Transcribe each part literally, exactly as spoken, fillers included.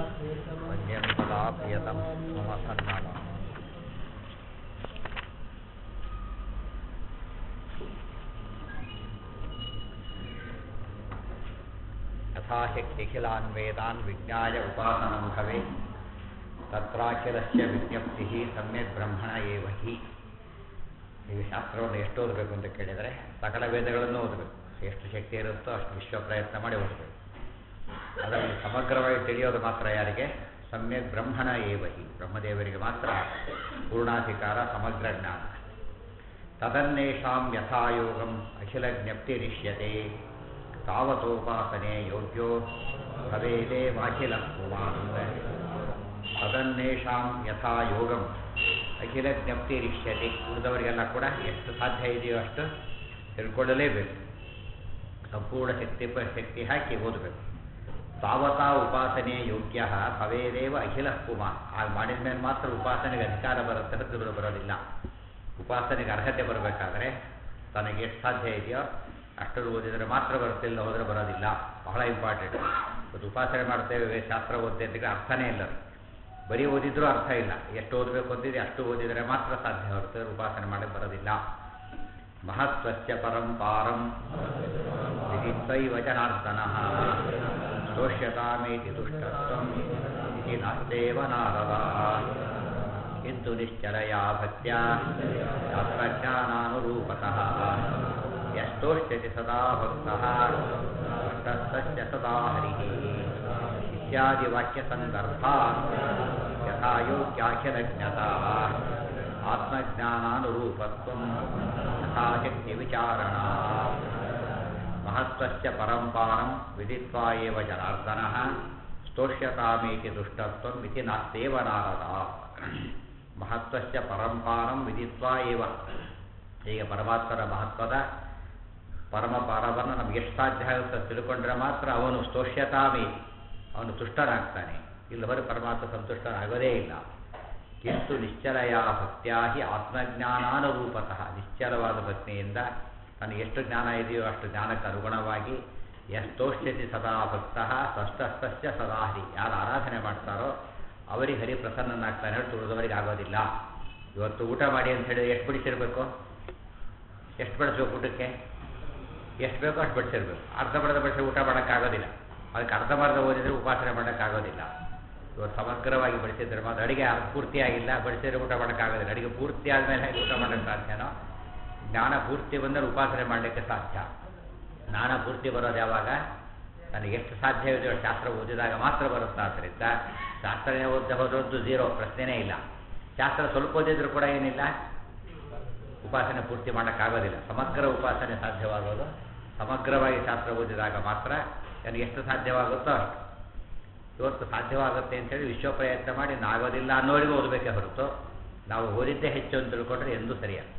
वन्यं सदा प्रियतं मम सन्नाम यथाशक्तिखिलान् वेदान् विज्ञाय उपासनं भवेत् तत्राखिलस्य विज्ञप्तिः सम्यಕ್ ಬ್ರಹ್ಮಣ ಏವ ಹಿ. ಈ ಶಾಸ್ತ್ರವನ್ನು ಎಷ್ಟು ಓದಬೇಕು ಅಂತ ಕೇಳಿದರೆ ಸಕಲ ವೇದಗಳನ್ನು ಓದಬೇಕು. ಎಷ್ಟು ಶಕ್ತಿ ಇರುತ್ತೋ ಅಷ್ಟು ವಿಶ್ವ ಪ್ರಯತ್ನ ಮಾಡಿ ಓದಬೇಕು. ಅದರಲ್ಲಿ ಸಮಗ್ರವಾಗಿ ತಿಳಿಯೋದು ಮಾತ್ರ ಯಾರಿಗೆ? ಸಮ್ಯಕ್ ಬ್ರಹ್ಮಣ ಏವ ಹಿ. ಬ್ರಹ್ಮದೇವರಿಗೆ ಮಾತ್ರ ಪೂರ್ಣಾಧಿಕಾರ, ಸಮಗ್ರ ಜ್ಞಾನ. ತದನ್ನೇಷಾಂ ಯಥಾಯೋಗಂ ಅಖಿಲ ಜ್ಞಪ್ತಿರಿಷ್ಯತೆ ತಾವತೋಪಾಸನೆ ಯೋಗ್ಯೋ ಭವೇದೇವಾಖಿಲ ಪುಮಾನ್. ತದನ್ನೇಷಾಂ ಯಥಾ ಯೋಗಂ ಅಖಿಲ ಜ್ಞಪ್ತಿರಿಷ್ಯತೆ. ಉಳಿದವರಿಗೆಲ್ಲ ಕೂಡ ಎಷ್ಟು ಸಾಧ್ಯ ಇದೆಯೋ ಅಷ್ಟು ತಿಳ್ಕೊಳ್ಳಲೇಬೇಕು. ಸಂಪೂರ್ಣ ಶಕ್ತಿ ಶಕ್ತಿ ಹಾಕಿ ಓದಬೇಕು. ತಾವತಾ ಉಪಾಸನೆ ಯೋಗ್ಯ ಭವೇದೇವ ಅಖಿಲ ಪುಮಾನ್. ಆಗ ಮಾಡಿದ ಮೇಲೆ ಮಾತ್ರ ಉಪಾಸನೆಗೆ ಅಧಿಕಾರ ಬರುತ್ತೆ, ತಿರುಳು ಬರೋದಿಲ್ಲ. ಉಪಾಸನೆಗೆ ಅರ್ಹತೆ ಬರಬೇಕಾದ್ರೆ ತನಗೆ ಎಷ್ಟು ಸಾಧ್ಯ ಇದೆಯೋ ಅಷ್ಟರು ಓದಿದರೆ ಮಾತ್ರ ಬರುತ್ತಿಲ್ಲ, ಹೋದರೆ ಬರೋದಿಲ್ಲ. ಬಹಳ ಇಂಪಾರ್ಟೆಂಟ್. ಇವತ್ತು ಉಪಾಸನೆ ಮಾಡ್ತೇವೆ, ಶಾಸ್ತ್ರ ಓದ್ತೇವೆ ಅಂತ ಅರ್ಥನೇ ಇಲ್ಲ. ಬರೀ ಓದಿದ್ರೂ ಅರ್ಥ ಇಲ್ಲ. ಎಷ್ಟು ಓದಬೇಕು ಅಂತಿದೆ ಅಷ್ಟು ಓದಿದರೆ ಮಾತ್ರ ಸಾಧ್ಯ ಹೊರತು ಉಪಾಸನೆ ಮಾಡಕ್ಕೆ ಬರೋದಿಲ್ಲ. ಮಹತ್ವಸ್ಯ ಪರಂಪಾರಂ ವಿದಿತ್ವೈವ ಜನಾರ್ದನಃ ಸ್ತೋಷ್ಯತಾಮೇತಿ ತುಷ್ಟತ್ವಂ ಇತಿ ನಾಸ್ತೇವ ನಾರದಃ. ಕಿಂತು ನಿಶ್ಚಲಯಾ ಭಕ್ತ್ಯಾ ಶಾಸ್ತ್ರಜ್ಞಾನಾನುರೂಪತಃ ಯಸ್ತೋಷ್ಯತಿ ಸದಾ ಭಕ್ತಃ ತುಷ್ಟಸ್ತಸ್ಯ ಸದಾ ಹರಿಃ ಇತ್ಯಾದಿ ವಾಕ್ಯ ಸಂದರ್ಭಾತ್ ಯಥಾಯೋಗ್ಯಾಖಿಲಜ್ಞತಾ ಆತ್ಮಜ್ಞಾನಾನುರೂಪತ್ವಂ ಯಥಾಶಕ್ತಿ ವಿಚಾರಣಾ. ಮಹತ್ವಸ್ಯ ಪರಂಪಾರಂ ವಿದಿತ್ವಾ ಏವ ಜನಾರ್ದನಃ ಸ್ತೋಷ್ಯತಾಮೇತಿ ದುಷ್ಟತ್ವಂ ಇತಿ ನಾಸ್ತೇವ ನಾರದಃ. ಮಹತ್ವಸ್ಯ ಪರಂಪಾರಂ ವಿದಿತ್ವಾ ಏವ. ಈಗ ಪರಮಾತ್ಮರ ಮಹತ್ವದ ಪರಮಪಾರವನ್ನು ನಮ್ಗೆ ಎಷ್ಟು ಸಾಧ್ಯ ಆಗುತ್ತೆ ತಿಳ್ಕೊಂಡ್ರೆ ಮಾತ್ರ ಅವನು ಸ್ತೋಷ್ಯತಾಮೇತಿ, ಅವನು ತುಷ್ಟನಾಗ್ತಾನೆ. ಇಲ್ಲವರೆ ಪರಮಾತ್ಮ ಸಂತುಷ್ಟನಾಗೋದೇ ಇಲ್ಲ. ಕಿಂತು ನಿಶ್ಚಲಯ ಭಕ್ತ್ಯಾ ಹಿ ಆತ್ಮಜ್ಞಾನಾನುರೂಪತಃ. ನಿಶ್ಚಲವಾದ ಭಕ್ತಿಯಿಂದ ತನಗೆ ಎಷ್ಟು ಜ್ಞಾನ ಇದೆಯೋ ಅಷ್ಟು ಜ್ಞಾನಕ್ಕೆ ಅನುಗುಣವಾಗಿ ಯಸ್ತೋಷ್ಯತಿ ಸದಾ ಭಕ್ತಃ ಸ್ವಸ್ಥಸ್ತಸ್ಯ ಸದಾ ಹರಿ. ಯಾರು ಆರಾಧನೆ ಮಾಡ್ತಾರೋ ಅವರಿಗೆ ಹರಿ ಪ್ರಸನ್ನನಾಗ್ತಾನೆ, ಹೇಳಿ ತುಳಿದವರಿಗೆ ಆಗೋದಿಲ್ಲ. ಇವತ್ತು ಊಟ ಮಾಡಿ ಅಂತ ಹೇಳಿದ್ರೆ ಎಷ್ಟು ಬಡಿಸಿರ್ಬೇಕು? ಎಷ್ಟು ಬಡಿಸ್ಬೇಕು? ಊಟಕ್ಕೆ ಎಷ್ಟು ಬೇಕೋ ಅಷ್ಟು ಬಡಿಸಿರ್ಬೇಕು. ಅರ್ಧ ಬಡದ ಬಡಿಸಿ ಊಟ ಮಾಡೋಕ್ಕಾಗೋದಿಲ್ಲ. ಅದಕ್ಕೆ ಅರ್ಧ ಮರ್ಧ ಓದಿದರೆ ಉಪಾಸನೆ ಮಾಡೋಕ್ಕಾಗೋದಿಲ್ಲ. ಇವತ್ತು ಸಮಗ್ರವಾಗಿ ಬಡಿಸಿದ್ರೆ ಮಾತ್ರ ಅಡುಗೆ ಅರ್ಧ ಪೂರ್ತಿಯಾಗಿಲ್ಲ, ಬಡಿಸಿದ್ರೆ ಊಟ ಮಾಡೋಕ್ಕಾಗೋದಿಲ್ಲ. ಅಡುಗೆ ಪೂರ್ತಿ ಆದಮೇಲೆ ಹೇಗೆ ಊಟ ಮಾಡೋಕ್ಕೆ ಸಾಧ್ಯನೋ ಜ್ಞಾನ ಪೂರ್ತಿ ಬಂದರೆ ಉಪಾಸನೆ ಮಾಡಲಿಕ್ಕೆ ಸಾಧ್ಯ. ಜ್ಞಾನ ಪೂರ್ತಿ ಬರೋದು ಯಾವಾಗ? ನನಗೆ ಎಷ್ಟು ಸಾಧ್ಯ ಇದೆಯೋ ಶಾಸ್ತ್ರ ಓದಿದಾಗ ಮಾತ್ರ ಬರುತ್ತೆ. ಆದ್ದರಿಂದ ಶಾಸ್ತ್ರನೇ ಓದ್ತಾ ಹೋದದ್ದು ಝೀರೋ, ಪ್ರಶ್ನೆನೇ ಇಲ್ಲ. ಶಾಸ್ತ್ರ ಸ್ವಲ್ಪ ಓದಿದ್ರು ಕೂಡ ಏನಿಲ್ಲ, ಉಪಾಸನೆ ಪೂರ್ತಿ ಮಾಡೋಕ್ಕಾಗೋದಿಲ್ಲ. ಸಮಗ್ರ ಉಪಾಸನೆ ಸಾಧ್ಯವಾಗೋದು ಸಮಗ್ರವಾಗಿ ಶಾಸ್ತ್ರ ಓದಿದಾಗ ಮಾತ್ರ. ನನಗೆ ಎಷ್ಟು ಸಾಧ್ಯವಾಗುತ್ತೋ ಅಷ್ಟು. ಇವತ್ತು ಸಾಧ್ಯವಾಗುತ್ತೆ ಅಂತೇಳಿ ವಿಶ್ವ ಪ್ರಯತ್ನ ಮಾಡಿ ನಾಗೋದಿಲ್ಲ ಅನ್ನೋರಿಗೂ ಓದಬೇಕೇ ಹೊರತು ನಾವು ಓದಿದ್ದೇ ಹೆಚ್ಚು ಅಂತ ತಿಳ್ಕೊಂಡ್ರೆ ಎಂದೂ ಸರಿಯಲ್ಲ.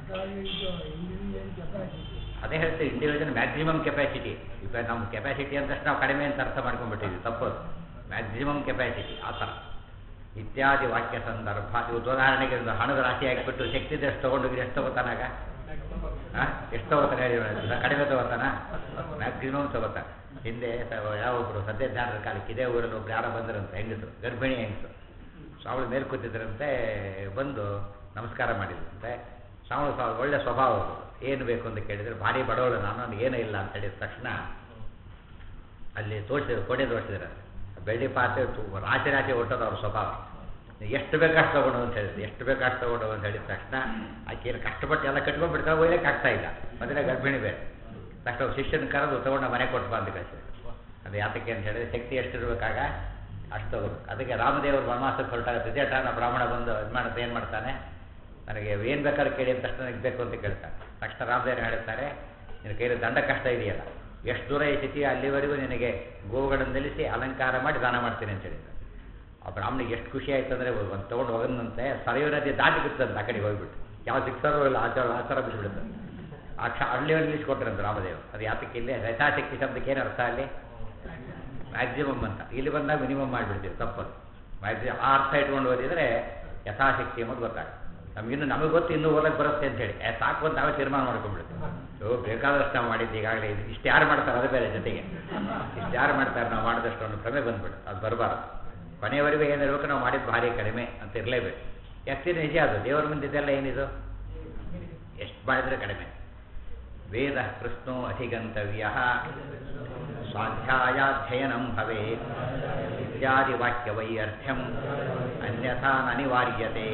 ಅದೇ ಹೇಳ್ತೀವಿ, ಇಂಡಿವಿಜುವಲ್ ಮ್ಯಾಕ್ಸಿಮಮ್ ಕೆಪಾಸಿಟಿ. ಈಗ ನಮ್ಮ ಕೆಪಾಸಿಟಿ ಅಂತಷ್ಟು ನಾವು ಕಡಿಮೆ ಅಂತ ಅರ್ಥ ಮಾಡ್ಕೊಂಡ್ಬಿಟ್ಟಿದ್ವಿ, ತಪ್ಪೋದು. ಮ್ಯಾಕ್ಸಿಮಮ್ ಕೆಪಾಸಿಟಿ ಆ ಥರ ಇತ್ಯಾದಿ ವಾಕ್ಯ ಸಂದರ್ಭ. ಇವತ್ತು ಉದಾಹರಣೆಗೆ ಹಣದ ರಾಶಿ ಹಾಕಿಬಿಟ್ಟು ಶಕ್ತಿ ಎಷ್ಟು ತೊಗೊಂಡೋಗಿ ಎಷ್ಟು ತಗೋತಾನಾಗ? ಹಾಂ, ಎಷ್ಟು ತಗೋತಾನೆ ಹೇಳಿ? ಕಡಿಮೆ ತಗೋತಾನ? ಮ್ಯಾಕ್ಸಿಮಮ್ ತಗೋತಾನೆ. ಹಿಂದೆ ಯಾವೊಬ್ಬರು ಸದ್ಯ ಜ್ಞಾನದ ಕಾಲಕ್ಕೆ ಇದೇ ಊರಲ್ಲಿ ಒಬ್ರು ಯಾರೋ ಬಂದರಂತೆ, ಹೆಂಗಸರು, ಗರ್ಭಿಣಿ ಹೆಂಗಸರು. ಸ್ವಾಮಿ ಮೇಲೆ ಕೂತಿದ್ರಂತೆ, ಬಂದು ನಮಸ್ಕಾರ ಮಾಡಿದ್ರಂತೆ. ಸ್ವಾಮಿ ಸ್ವಾಮಿ ಒಳ್ಳೆ ಸ್ವಭಾವ, ಏನು ಬೇಕು ಅಂತ ಕೇಳಿದರೆ ಭಾರಿ ಬಡವಳು ನಾನು, ನನಗೆ ಏನೂ ಇಲ್ಲ ಅಂತ ಹೇಳಿದ ತಕ್ಷಣ ಅಲ್ಲಿ ತೋರಿಸಿದ್ರು, ಕೊಡೆ ತೋರಿಸಿದ್ರೆ ಬೆಳ್ಳಿ ಪಾತ್ರೆ ರಾಶಿ ರಾಶಿ ಹೊಟ್ಟೋದು ಅವ್ರ ಸ್ವಭಾವ. ಎಷ್ಟು ಬೇಕಾಷ್ಟು ತೊಗೊಂಡು ಅಂತ ಹೇಳಿದ್ರು. ಎಷ್ಟು ಬೇಕಾಷ್ಟು ತೊಗೊಂಡು ಅಂತ ಹೇಳಿದ ತಕ್ಷಣ ಆಕೆ ಏನು ಕಷ್ಟಪಟ್ಟು ಎಲ್ಲ ಕಟ್ಕೊಂಡ್ಬಿಡ್ತಾರೆ, ಒಯ್ಯಕ್ಕೆ ಆಗ್ತಾ ಇಲ್ಲ. ಮೊದಲೇ ಗರ್ಭಿಣಿ ಬೇರೆ. ತಕ್ಷಣ ಶಿಷ್ಯನ ಕರೆದು ತೊಗೊಂಡು ಮನೆ ಕೊಟ್ಟು ಬಂದು ಕಳಿಸಿ. ಅದು ಯಾತಕ್ಕೆ ಅಂತ ಹೇಳಿದ್ರೆ ಶಕ್ತಿ ಎಷ್ಟಿರ್ಬೇಕಾಗ ಅಷ್ಟು ತಗೋಬೇಕು. ಅದಕ್ಕೆ ರಾಮದೇವರು ವನವಾಸಕ್ಕೆ ಹೊರಟಾಗ ತ್ರಿಜಟಾನ ಬ್ರಾಹ್ಮಣ ಬಂದು ಇದು ಮಾಡುತ್ತೆ, ಏನು ಮಾಡ್ತಾನೆ, ನನಗೆ ಏನು ಬೇಕಾದ್ರೂ ಕೇಳಿ ಅಂತ ತಕ್ಷಣ ನನಗೆ ಬೇಕು ಅಂತ ಕೇಳ್ತಾನೆ. ತಕ್ಷಣ ರಾಮದೇವರು ಹೇಳ್ತಾರೆ, ನಿನ್ನ ಕೈಯಲ್ಲಿ ದಂಡ ಕಷ್ಟ ಇದೆಯಲ್ಲ, ಎಷ್ಟು ದೂರ ಐತಿದೆಯೋ ಅಲ್ಲಿವರೆಗೂ ನಿನಗೆ ಗೋವುಗಳನ್ನು ನಿಲ್ಲಿಸಿ ಅಲಂಕಾರ ಮಾಡಿ ದಾನ ಮಾಡ್ತೀನಿ ಅಂತ ಹೇಳಿದ್ದಾರೆ. ಆ ಬ್ರಾಹ್ಮಣಿಗೆ ಎಷ್ಟು ಖುಷಿ ಆಯ್ತು ಅಂದರೆ ಒಂದು ತೊಗೊಂಡು ಹೋಗೋದಂತೆ ಸರಯೂ ನದಿ ದಾಟಿ ಬಿಡ್ತಂತೆ. ಆ ಕಡೆಗೆ ಹೋಗ್ಬಿಟ್ಟು ಯಾವ ಸಿಕ್ಸರೂ ಇಲ್ಲ, ಆಚಾರ ಆಚಾರ ಬಿಟ್ಬಿಡುತ್ತೆ. ಆ ಕ್ಷ ಹಳ್ಳಿಯಲ್ಲಿ ನಿಲ್ಲಿಸ್ಕೊಟ್ರಂತೆ ರಾಮದೇವ್. ಅದು ಯಾತಕ್ಕೆ ಇಲ್ಲಿ ಯಥಾಶಕ್ತಿ ಶಬ್ದಕ್ಕೆ ಏನು ಅರ್ಥ? ಅಲ್ಲಿ ಮ್ಯಾಕ್ಸಿಮಮ್ ಅಂತ. ಇಲ್ಲಿ ಬಂದಾಗ ಮಿನಿಮಮ್ ಮಾಡಿಬಿಡ್ತೀವಿ, ತಪ್ಪದು. ಮ್ಯಾಕ್ಸಿಮಮ್ ಆ ಅರ್ಥ ಇಟ್ಕೊಂಡು ಓದಿದರೆ ಯಥಾಶಕ್ತಿ ಅನ್ನೋದು ಗೊತ್ತಾಗುತ್ತೆ. ನಮಗಿನ್ನು ನಮಗೆ ಗೊತ್ತು ಇನ್ನೂ ಓದಕ್ಕೆ ಬರುತ್ತೆ ಅಂತೇಳಿ ಸಾಕು ಅಂತ ನಾವೇ ತೀರ್ಮಾನ ಮಾಡ್ಕೊಂಡ್ಬಿಡ್ತೀವಿ. ಓ ಬೇಕಾದಷ್ಟು ನಾವು ಮಾಡಿದ್ದು ಈಗಾಗಲೇ, ಇದು ಇಷ್ಟು ಯಾರು ಮಾಡ್ತಾರೆ ಅದು ಬೇರೆ. ಜೊತೆಗೆ ಇಷ್ಟು ಯಾರು ಮಾಡ್ತಾರೆ ನಾವು ಮಾಡಿದಷ್ಟು ಅನ್ನೋ ಭ್ರಮೆ ಬಂದ್ಬಿಡುತ್ತೆ. ಅದು ಬರಬಾರ್ದು. ಕೊನೆಯವರೆಗೂ ಏನಿರ್ಬೇಕು ನಾವು ಮಾಡಿದ್ದು ಭಾರಿ ಕಡಿಮೆ ಅಂತ ಇರಲೇಬೇಕು. ಯಾಕೆ ನಿಜ ಅದು ದೇವರ ಮುಂದೆ ಇದೆಲ್ಲ ಏನಿದು ಎಷ್ಟು ಮಾಡಿದರೆ ಕಡಿಮೆ. ವೇದ ಕೃಷ್ಣೋ ಅಧಿಗಂತವ್ಯ ಸ್ವಾಧ್ಯಾಯಾಧ್ಯಯನಂ ಭವೇತ್ ಇತ್ಯಾದಿ ವಾಕ್ಯ ವೈಯರ್ಥ್ಯಂ ಅನ್ಯಥಾ ಅನಿವಾರ್ಯತೆ.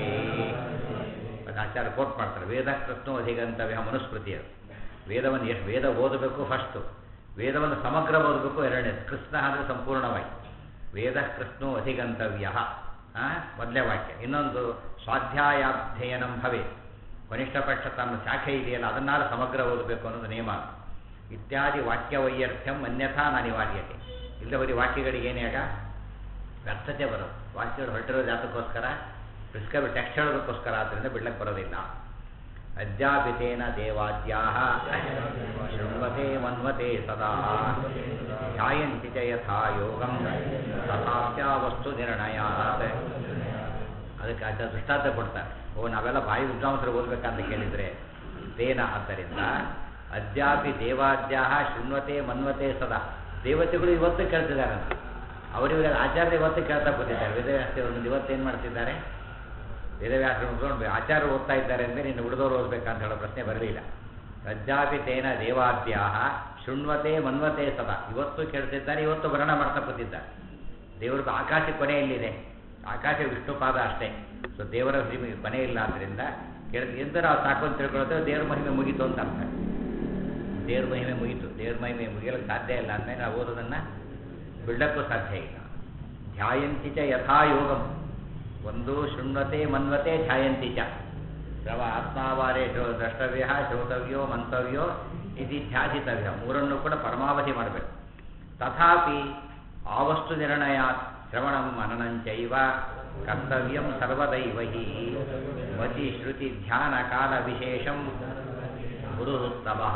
ಆಚಾರ್ಯ ಕೋಟ್ ಮಾಡ್ತಾರೆ, ವೇದ ಕೃಷ್ಣೋ ಅಧಿಗಂತವ್ಯ ಮನುಸ್ಮೃತಿ. ಅದು ವೇದವನ್ನು ಎಷ್ಟು ವೇದ ಓದಬೇಕು ಫಸ್ಟು, ವೇದವನ್ನು ಸಮಗ್ರ ಓದಬೇಕು ಎರಡನೇದು. ಕೃಷ್ಣ ಅಂದರೆ ಸಂಪೂರ್ಣವಾಗಿ ವೇದ ಕೃಷ್ಣೋ ಅಧಿಗಂತವ್ಯ ಮೊದಲೇ ವಾಕ್ಯ. ಇನ್ನೊಂದು ಸ್ವಾಧ್ಯಾಯಾಧ್ಯಯನಂ ಭವೇತ್, ಕನಿಷ್ಠ ಪಕ್ಷ ತನ್ನ ಶಾಖೆ ಇದೆಯಲ್ಲ ಅದನ್ನಾರು ಸಮಗ್ರ ಓದಬೇಕು ಅನ್ನೋದು ನಿಯಮ. ಇತ್ಯಾದಿ ವಾಕ್ಯ ವೈಯರ್ಥ್ಯಂ ಅನ್ಯಥಾ ಅನಿವಾರ್ಯತೆ. ಇಲ್ಲ ಬರೀ ವಾಕ್ಯಗಳಿಗೆ ಏನೇ ಆಗ ವ್ಯರ್ಥತೆ ಬರೋದು. ವಾಕ್ಯಗಳು ಹೊರಟಿರೋದು ಜಾತಕ್ಕೋಸ್ಕರ, ಪ್ರಿಸ್ಕ್ರೈಬ್ ಟೆಕ್ಸ್ಟ್ ಹೇಳೋದಕ್ಕೋಸ್ಕರ, ಆದ್ದರಿಂದ ಬಿಡ್ಲಕ್ಕೆ ಬರೋದಿಲ್ಲ. ಅದ್ಯಾಪಿತೇನ ದೇವಾದ್ಯಾಹ ಶೃಣ್ವತೆ ಮನ್ವತೆ ಸದಾ ಧ್ಯಾಯಂತಿ ಚ ಯಥಾ ಯೋಗಂ ತಥಾಪ್ಯ ವಸ್ತು ನಿರ್ಣಯಾತ್. ಅದಕ್ಕೆ ಆಚಾರ್ಯ ದೃಷ್ಟಾಂತ ಕೊಡ್ತಾರೆ. ಓ ನಾವೆಲ್ಲ ಬಾಯಿ ವಿದ್ವಾಂಸರು ಓದಬೇಕಂತ ಕೇಳಿದರೆ ತೇನ, ಆದ್ದರಿಂದ ಅದ್ಯಾಪಿ ದೇವಾದ್ಯಾಹ ಶೃಣ್ವತೆ ಮನ್ವತೆ ಸದಾ. ದೇವತೆಗಳು ಇವತ್ತು ಕೇಳ್ತಿದ್ದಾರೆ, ಅವರಿವರ ಆಚಾರ್ಯ ಇವತ್ತು ಕೇಳ್ತಾ ಕೂತಿದ್ದಾರೆ. ವೇದವ್ಯಾಸರು ಇವತ್ತೇನು ಮಾಡ್ತಿದ್ದಾರೆ, ವೇದವ್ಯಾಸರು ಮುಗಿಸ್ಕೊಂಡು ಆಚಾರ್ಯ ಓದ್ತಾ ಇದ್ದಾರೆ ಅಂದರೆ ನೀನು ಉಳಿದವರು ಓದಬೇಕಂತ ಹೇಳೋ ಪ್ರಶ್ನೆ ಬರಲಿಲ್ಲ. ಅದ್ಯಾಪಿ ತೇನ ದೇವಾದ್ಯಾಹ ಶೃಣ್ವತೆ ಮನ್ವತೆ ಸದಾ, ಇವತ್ತು ಕೇಳ್ತಿದ್ದಾರೆ, ಇವತ್ತು ವರ್ಣ ಮಾಡ್ತಾ ಕೂತಿದ್ದಾರೆ. ದೇವ್ರದ್ದು ಆಕಾಶ ಕೊನೆ ಎಲ್ಲಿದೆ? ಆಕಾಶ ವಿಷ್ಣುಪಾದ ಅಷ್ಟೇ. ಸೊ ದೇವರ ಮಹಿಮೆಗೆ ಕೊನೆ ಇಲ್ಲ. ಆದ್ದರಿಂದ ಕೇಳ್ತೀವಿ ಎಂತ ನಾವು ಸಾಕು ಅಂತ ತಿಳ್ಕೊಳ್ತೇವೆ, ದೇವ್ರ ಮಹಿಮೆ ಮುಗೀತು ಅಂತ ಅರ್ಥ. ದೇವ್ರ ಮಹಿಮೆ ಮುಗೀತು, ದೇವ್ರ ಮಹಿಮೆ ಮುಗಿಯಲಿಕ್ಕೆ ಸಾಧ್ಯ ಇಲ್ಲ ಅಂದಮೇಲೆ ನಾವು ಓದೋದನ್ನು ಬಿಡಕ್ಕೂ ಸಾಧ್ಯ ಇಲ್ಲ. ಧ್ಯಾಯಂತಿ ಚ ಯಥಾ ಯೋಗಂ, ಒಂದು ಶೃಣ್ವತೆ ಮನ್ವತೆ ಧ್ಯಾಯಂತಿ ಚ. ಶ್ರವ ಆತ್ಮಾವಾರೇ ದ್ರಷ್ಟವ್ಯ ಶ್ರೋತವ್ಯೋ ಮಂತವ್ಯೋ ಇದು ಧ್ಯಾಸಿತವ್ಯ, ಮೂರನ್ನು ಕೂಡ ಪರಮಾವಧಿ ಮಾಡಬೇಕು. ತಥಾಪಿ ಆವಸ್ತು ನಿರ್ಣಯಾತ್ ಶ್ರವಣಂ ಮನನಂಚೈವ ಕರ್ತವ್ಯಂ ಸರ್ವದೈವ ಹಿ ಮತಿ ಶ್ರುತಿ ಧ್ಯಾನ ಕಾಲ ವಿಶೇಷಂ ಗುರುರುತ್ತಮಃ.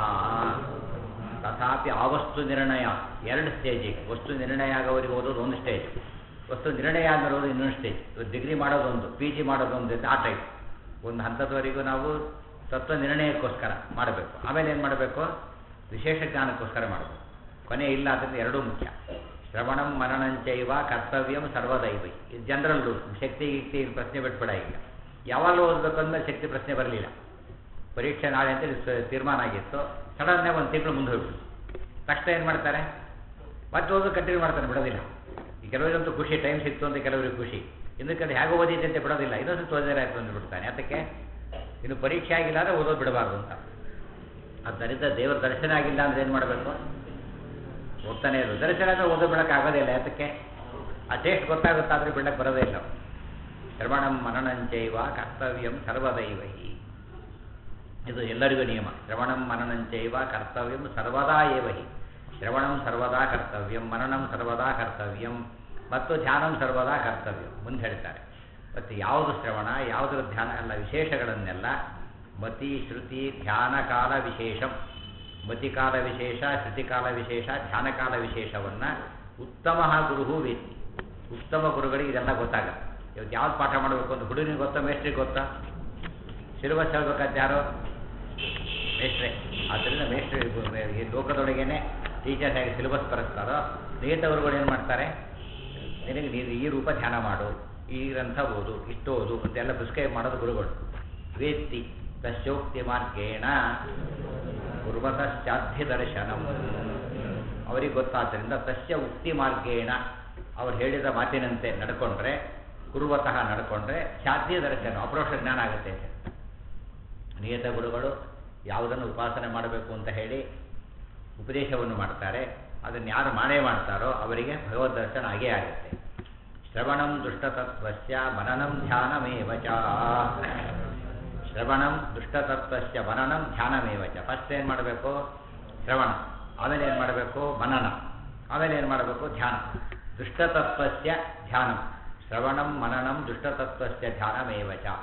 ತಥಾಪಿ ಆವಸ್ತು ನಿರ್ಣಯ ಎರಡು ಸ್ಟೇಜಿಗೆ. ವಸ್ತು ನಿರ್ಣಯ ಆಗೋವರಿಗೆ ಓದೋದು ಒಂದು ಸ್ಟೇಜ್, ವಸ್ತು ನಿರ್ಣಯ ಆಗಿರೋದು ಇನ್ನೊಂದು ಸ್ಟೇಜ್. ಡಿಗ್ರಿ ಮಾಡೋದೊಂದು, ಪಿ ಜಿ ಮಾಡೋದೊಂದು, ಆ ಟೈಪ್. ಒಂದು ಹಂತದವರೆಗೂ ನಾವು ತತ್ವ ನಿರ್ಣಯಕ್ಕೋಸ್ಕರ ಮಾಡಬೇಕು. ಆಮೇಲೆ ಏನು ಮಾಡಬೇಕು? ವಿಶೇಷ ಜ್ಞಾನಕ್ಕೋಸ್ಕರ ಮಾಡಬೇಕು. ಕೊನೆ ಇಲ್ಲ, ಅದರಿಂದ ಎರಡೂ ಮುಖ್ಯ. ಶ್ರವಣಂ ಮನನಂಚೈವ ಕರ್ತವ್ಯಂ ಸರ್ವದೈವೈ. ಇದು ಜನರಲ್ ರೂಲ್. ಶಕ್ತಿ ಯುಕ್ತಿ ಪ್ರಶ್ನೆ ಬಿಟ್ಬಿಡ. ಈಗ ಯಾವಾಗಲೂ ಓದಬೇಕು ಅಂದಮೇಲೆ ಶಕ್ತಿ ಪ್ರಶ್ನೆ ಬರಲಿಲ್ಲ. ಪರೀಕ್ಷೆ ನಾಳೆ ಅಂತ ತೀರ್ಮಾನ ಆಗಿತ್ತು, ಸಡನ್ನೇ ಒಂದು ತಿಂಗಳು ಮುಂದೆ ಹೋಗ್ಬಿಟ್ಟು ತಕ್ಷಣ ಏನು ಮಾಡ್ತಾರೆ, ಮತ್ತೆ ಓದೋದು ಕಂಟಿನ್ಯೂ ಮಾಡ್ತಾರೆ, ಬಿಡೋದಿಲ್ಲ. ಈ ಕೆಲವರಿಗಂತೂ ಖುಷಿ, ಟೈಮ್ ಸಿಕ್ತು ಅಂತ ಕೆಲವರಿಗೆ ಖುಷಿ. ಇನ್ನು ಕಡೆ ಹೇಗೆ ಓದಿದೆ ಅಂತ ಬಿಡೋದಿಲ್ಲ, ಇನ್ನೊಂದು ಓದಿದರೆ ಆಯ್ತು ಅಂದ್ಬಿಡ್ತಾನೆ. ಅದಕ್ಕೆ ಇನ್ನು ಪರೀಕ್ಷೆ ಆಗಿಲ್ಲ ಅಂದರೆ ಓದೋದು ಬಿಡಬಾರ್ದು ಅಂತ. ಆದ್ದರಿಂದ ದೇವರ ದರ್ಶನ ಆಗಿಲ್ಲ ಅಂದರೆ ಏನು ಮಾಡಬೇಕು? ಓದ್ತಾನೆ ಇರೋದು. ದರ್ಶನ ಅಂದರೆ ಓದೋ ಬಿಡೋಕ್ಕೆ ಆಗೋದಿಲ್ಲ. ಯಾತಕ್ಕೆ? ಆ ಟೇಸ್ಟ್ ಗೊತ್ತಾಗುತ್ತಾದರೆ ಬಿಡಕ್ಕೆ ಬರೋದೇ ಇಲ್ಲ. ಶ್ರವಣಂ ಮನನಂಚೈವ ಕರ್ತವ್ಯಂ ಸರ್ವದೈವೈ, ಇದು ಎಲ್ಲರಿಗೂ ನಿಯಮ. ಶ್ರವಣಂ ಮನನಂಚೈವ ಕರ್ತವ್ಯಂ ಸರ್ವದಾ ಏವ ಹಿ. ಶ್ರವಣಂ ಸರ್ವದಾ ಕರ್ತವ್ಯಂ, ಮನನಂ ಸರ್ವದಾ ಕರ್ತವ್ಯಂ ಮತ್ತು ಧ್ಯಾನಂ ಸರ್ವದಾ ಕರ್ತವ್ಯಂ ಮುಂದೆ ಹೇಳ್ತಾರೆ. ಮತ್ತು ಯಾವುದು ಶ್ರವಣ, ಯಾವುದರ ಧ್ಯಾನ ಎಲ್ಲ ವಿಶೇಷಗಳನ್ನೆಲ್ಲ ಮತಿ ಶ್ರುತಿ ಧ್ಯಾನ ಕಾಲ ವಿಶೇಷಂ, ಮತಿಕಾಲ ವಿಶೇಷ, ಶ್ರುತಿಕಾಲ ವಿಶೇಷ, ಧ್ಯಾನಕಾಲ ವಿಶೇಷವನ್ನು ಉತ್ತಮ ಗುರುಹು ವೇತ್ತಿ. ಉತ್ತಮ ಗುರುಗಳಿಗೆ ಇದೆಲ್ಲ ಗೊತ್ತಾಗುತ್ತೆ. ಇವತ್ತು ಯಾವ್ದು ಪಾಠ ಮಾಡಬೇಕು ಅಂತ ಹುಡುಗನಿಗೆ ಗೊತ್ತಾ, ಮೇಸ್ಟ್ರಿಗೆ ಗೊತ್ತಾ? ಸಿಲೆಬಸ್ ಹೇಳ್ಬೇಕಂತ ಯಾರೋ ಮೇಸ್ಟ್ರೆ. ಆದ್ದರಿಂದ ಮೇಸ್ಟ್ರಿ ಈ ಲೋಕದೊಳಗೇನೆ ಟೀಚರ್ಸ್ ಆಗಿ ಸಿಲೆಬಸ್ ಬರೆಸ್ತಾರೋ, ನೇತವರುಗಳು ಏನು ಮಾಡ್ತಾರೆ, ನಿನಗೆ ನೀನು ಈ ರೂಪ ಧ್ಯಾನ ಮಾಡು, ಈ ಗ್ರಂಥ ಓದು, ಇಷ್ಟು ಓದು ಅಂತೆಲ್ಲ ಪ್ರಿಸ್ಕ್ರೈಬ್ ಮಾಡೋದು ಗುರುಗಳು. ವೇತ್ತಿ ತಸ್ಯೋಕ್ತಿ ಮಾರ್ಗೇಣ ಕುರ್ವತಶ್ಚಾಧ್ಯ ದರ್ಶನಂ, ಅವರಿಗೆ ಗೊತ್ತಾದ್ದರಿಂದ ತಸ್ಯ ಉಕ್ತಿ ಮಾರ್ಗೇಣ, ಅವ್ರು ಹೇಳಿದ ಮಾತಿನಂತೆ ನಡ್ಕೊಂಡ್ರೆ, ಕುರುವತಃ ನಡ್ಕೊಂಡ್ರೆ ಚಾಧ್ಯ ದರ್ಶನ, ಅಪರೋಕ್ಷ ಜ್ಞಾನ ಆಗುತ್ತೆ ಅಂತ. ನಿಯತ ಗುರುಗಳು ಯಾವುದನ್ನು ಉಪಾಸನೆ ಮಾಡಬೇಕು ಅಂತ ಹೇಳಿ ಉಪದೇಶವನ್ನು ಮಾಡ್ತಾರೆ, ಅದನ್ನು ಯಾರು ಮಾಡೇ ಮಾಡ್ತಾರೋ ಅವರಿಗೆ ಭಗವದ್ ದರ್ಶನ ಆಗೇ ಆಗುತ್ತೆ. ಶ್ರವಣಂ ದುಷ್ಟತತ್ವಸ್ಯ ಮನನಂ ಧ್ಯಾನಮೇವ ಚ. ಶ್ರವಣಂ ದುಷ್ಟತತ್ವಸ್ಯ ಮನನಂ ಧ್ಯಾನಮೇವ ಚ. ಫಸ್ಟ್ ಏನು ಮಾಡಬೇಕು? ಶ್ರವಣ. ಆಮೇಲೆ ಏನು ಮಾಡಬೇಕು? ಮನನ. ಆಮೇಲೆ ಏನು ಮಾಡಬೇಕು? ಧ್ಯಾನ. ದುಷ್ಟತತ್ವಸ್ಯ ಧ್ಯಾನಂ. ಶ್ರವಣಂ ಮನನಂ ದುಷ್ಟತತ್ವಸ್ಯ ಧ್ಯಾನಮೇವ ಚ.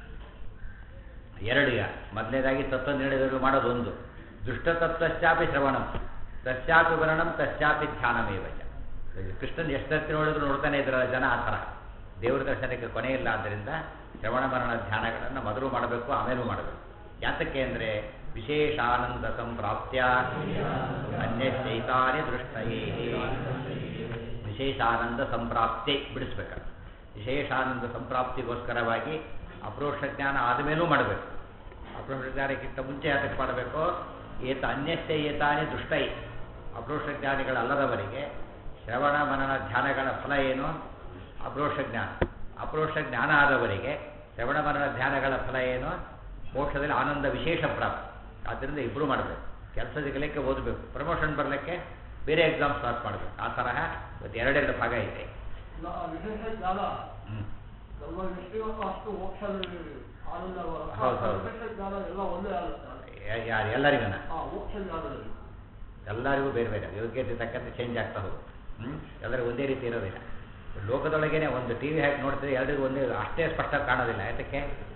ಎರಡು. ಮೊದಲನೇದಾಗಿ ತತ್ವ ನಿರ್ಣಯಗಳು ಮಾಡೋದೊಂದು. ದುಷ್ಟತತ್ವಶ್ಚಾಪಿ ಶ್ರವಣಂ ತಸ್ಯಾಪಿ ಮನನಂ ತಸ್ಯಾಪಿ ಧ್ಯಾನಮೇವ ಚ. ಕೃಷ್ಣನ್ ಎಷ್ಟೊತ್ತಿ ನೋಡಿದ್ರು ನೋಡ್ತಾನೆ ಇದ್ರಲ್ಲ ಜನ ಆ ಥರ. ದೇವರ ದರ್ಶನಕ್ಕೆ ಕೊನೆ ಇಲ್ಲ. ಆದ್ದರಿಂದ ಶ್ರವಣ ಮರಣ ಧ್ಯಾನಗಳನ್ನು ಮೊದಲು ಮಾಡಬೇಕು, ಆಮೇಲೂ ಮಾಡಬೇಕು. ಯಾತಕ್ಕೆ ಅಂದರೆ ವಿಶೇಷಾನಂದ ಸಂಪ್ರಾಪ್ತ್ಯ ಅನ್ಯ ಚೈತಾನ್ಯ ದೃಷ್ಟಯೇ. ವಿಶೇಷಾನಂದ ಸಂಪ್ರಾಪ್ತಿ ಬಿಡಿಸ್ಬೇಕು. ವಿಶೇಷಾನಂದ ಸಂಪ್ರಾಪ್ತಿಗೋಸ್ಕರವಾಗಿ ಅಪರೋಕ್ಷ ಜ್ಞಾನ ಆದಮೇಲೂ ಮಾಡಬೇಕು. ಅಪರೋಕ್ಷ ಜ್ಞಾನಕ್ಕಿಂತ ಮುಂಚೆ ಅದಕ್ಕೆ ಮಾಡಬೇಕು. ಏತ ಅನ್ಯಸ್ಯ ಏತಾನೇ ದುಷ್ಟೈ, ಅಪರೋಕ್ಷ ಜ್ಞಾನಿಗಳಲ್ಲದವರಿಗೆ ಶ್ರವಣ ಮನನ ಧ್ಯಾನಗಳ ಫಲ ಏನು? ಅಪರೋಕ್ಷ ಜ್ಞಾನ. ಅಪರೋಕ್ಷ ಜ್ಞಾನ ಆದವರಿಗೆ ಶ್ರವಣ ಮನನ ಧ್ಯಾನಗಳ ಫಲ ಏನು? ಮೋಕ್ಷದಲ್ಲಿ ಆನಂದ ವಿಶೇಷ ಪ್ರಾಪ್ತಿ. ಆದ್ದರಿಂದ ಇಬ್ಬರು ಮಾಡಬೇಕು. ಕೆಲಸ ಸಿಗಲಿಕ್ಕೆ ಓದಬೇಕು, ಪ್ರಮೋಷನ್ ಬರಲಿಕ್ಕೆ ಬೇರೆ ಎಕ್ಸಾಮ್ಸ್ ಪಾಸ್ ಮಾಡಬೇಕು. ಆ ತರಹ ಇವತ್ತು ಎರಡೆರಡು ಭಾಗ ಇದೆ. ವಿಶೇಷ ಜ್ಞಾನ ಹ್ಞೂ ನಮ್ಮ ಅಷ್ಟು ಮೋಕ್ಷದಲ್ಲಿ ಆನಂದ ಹೌದು ಹೌದು ವಿಶೇಷ ಜ್ಞಾನ ಎಲ್ಲ ಒಂದೇ ಆಗುತ್ತೆ. ಯಾರು ಎಲ್ಲರಿಗನ ಮೋಕ್ಷ ಜ್ಞಾನದಲ್ಲಿ ಎಲ್ಲರಿಗೂ ಬೇರೆ ಬೇರೆ ಯೋಗ್ಯತೆ ತಕ್ಕಂತೆ ಚೇಂಜ್ ಆಗ್ತಾ ಹೋಗುತ್ತೆ. ಹ್ಞೂ ಎಲ್ಲರಿಗೂ ಒಂದೇ ರೀತಿ ಇರೋದಿಲ್ಲ. ಲೋಕದೊಳಗೇನೆ ಒಂದು ಟಿ ವಿ ಹಾಕಿ ನೋಡ್ತಿದ್ರೆ ಎಲ್ಲರಿಗೂ ಒಂದೇ ಅಷ್ಟೇ ಸ್ಪಷ್ಟ ಕಾಣೋದಿಲ್ಲ. ಯಾತಕ್ಕೆ?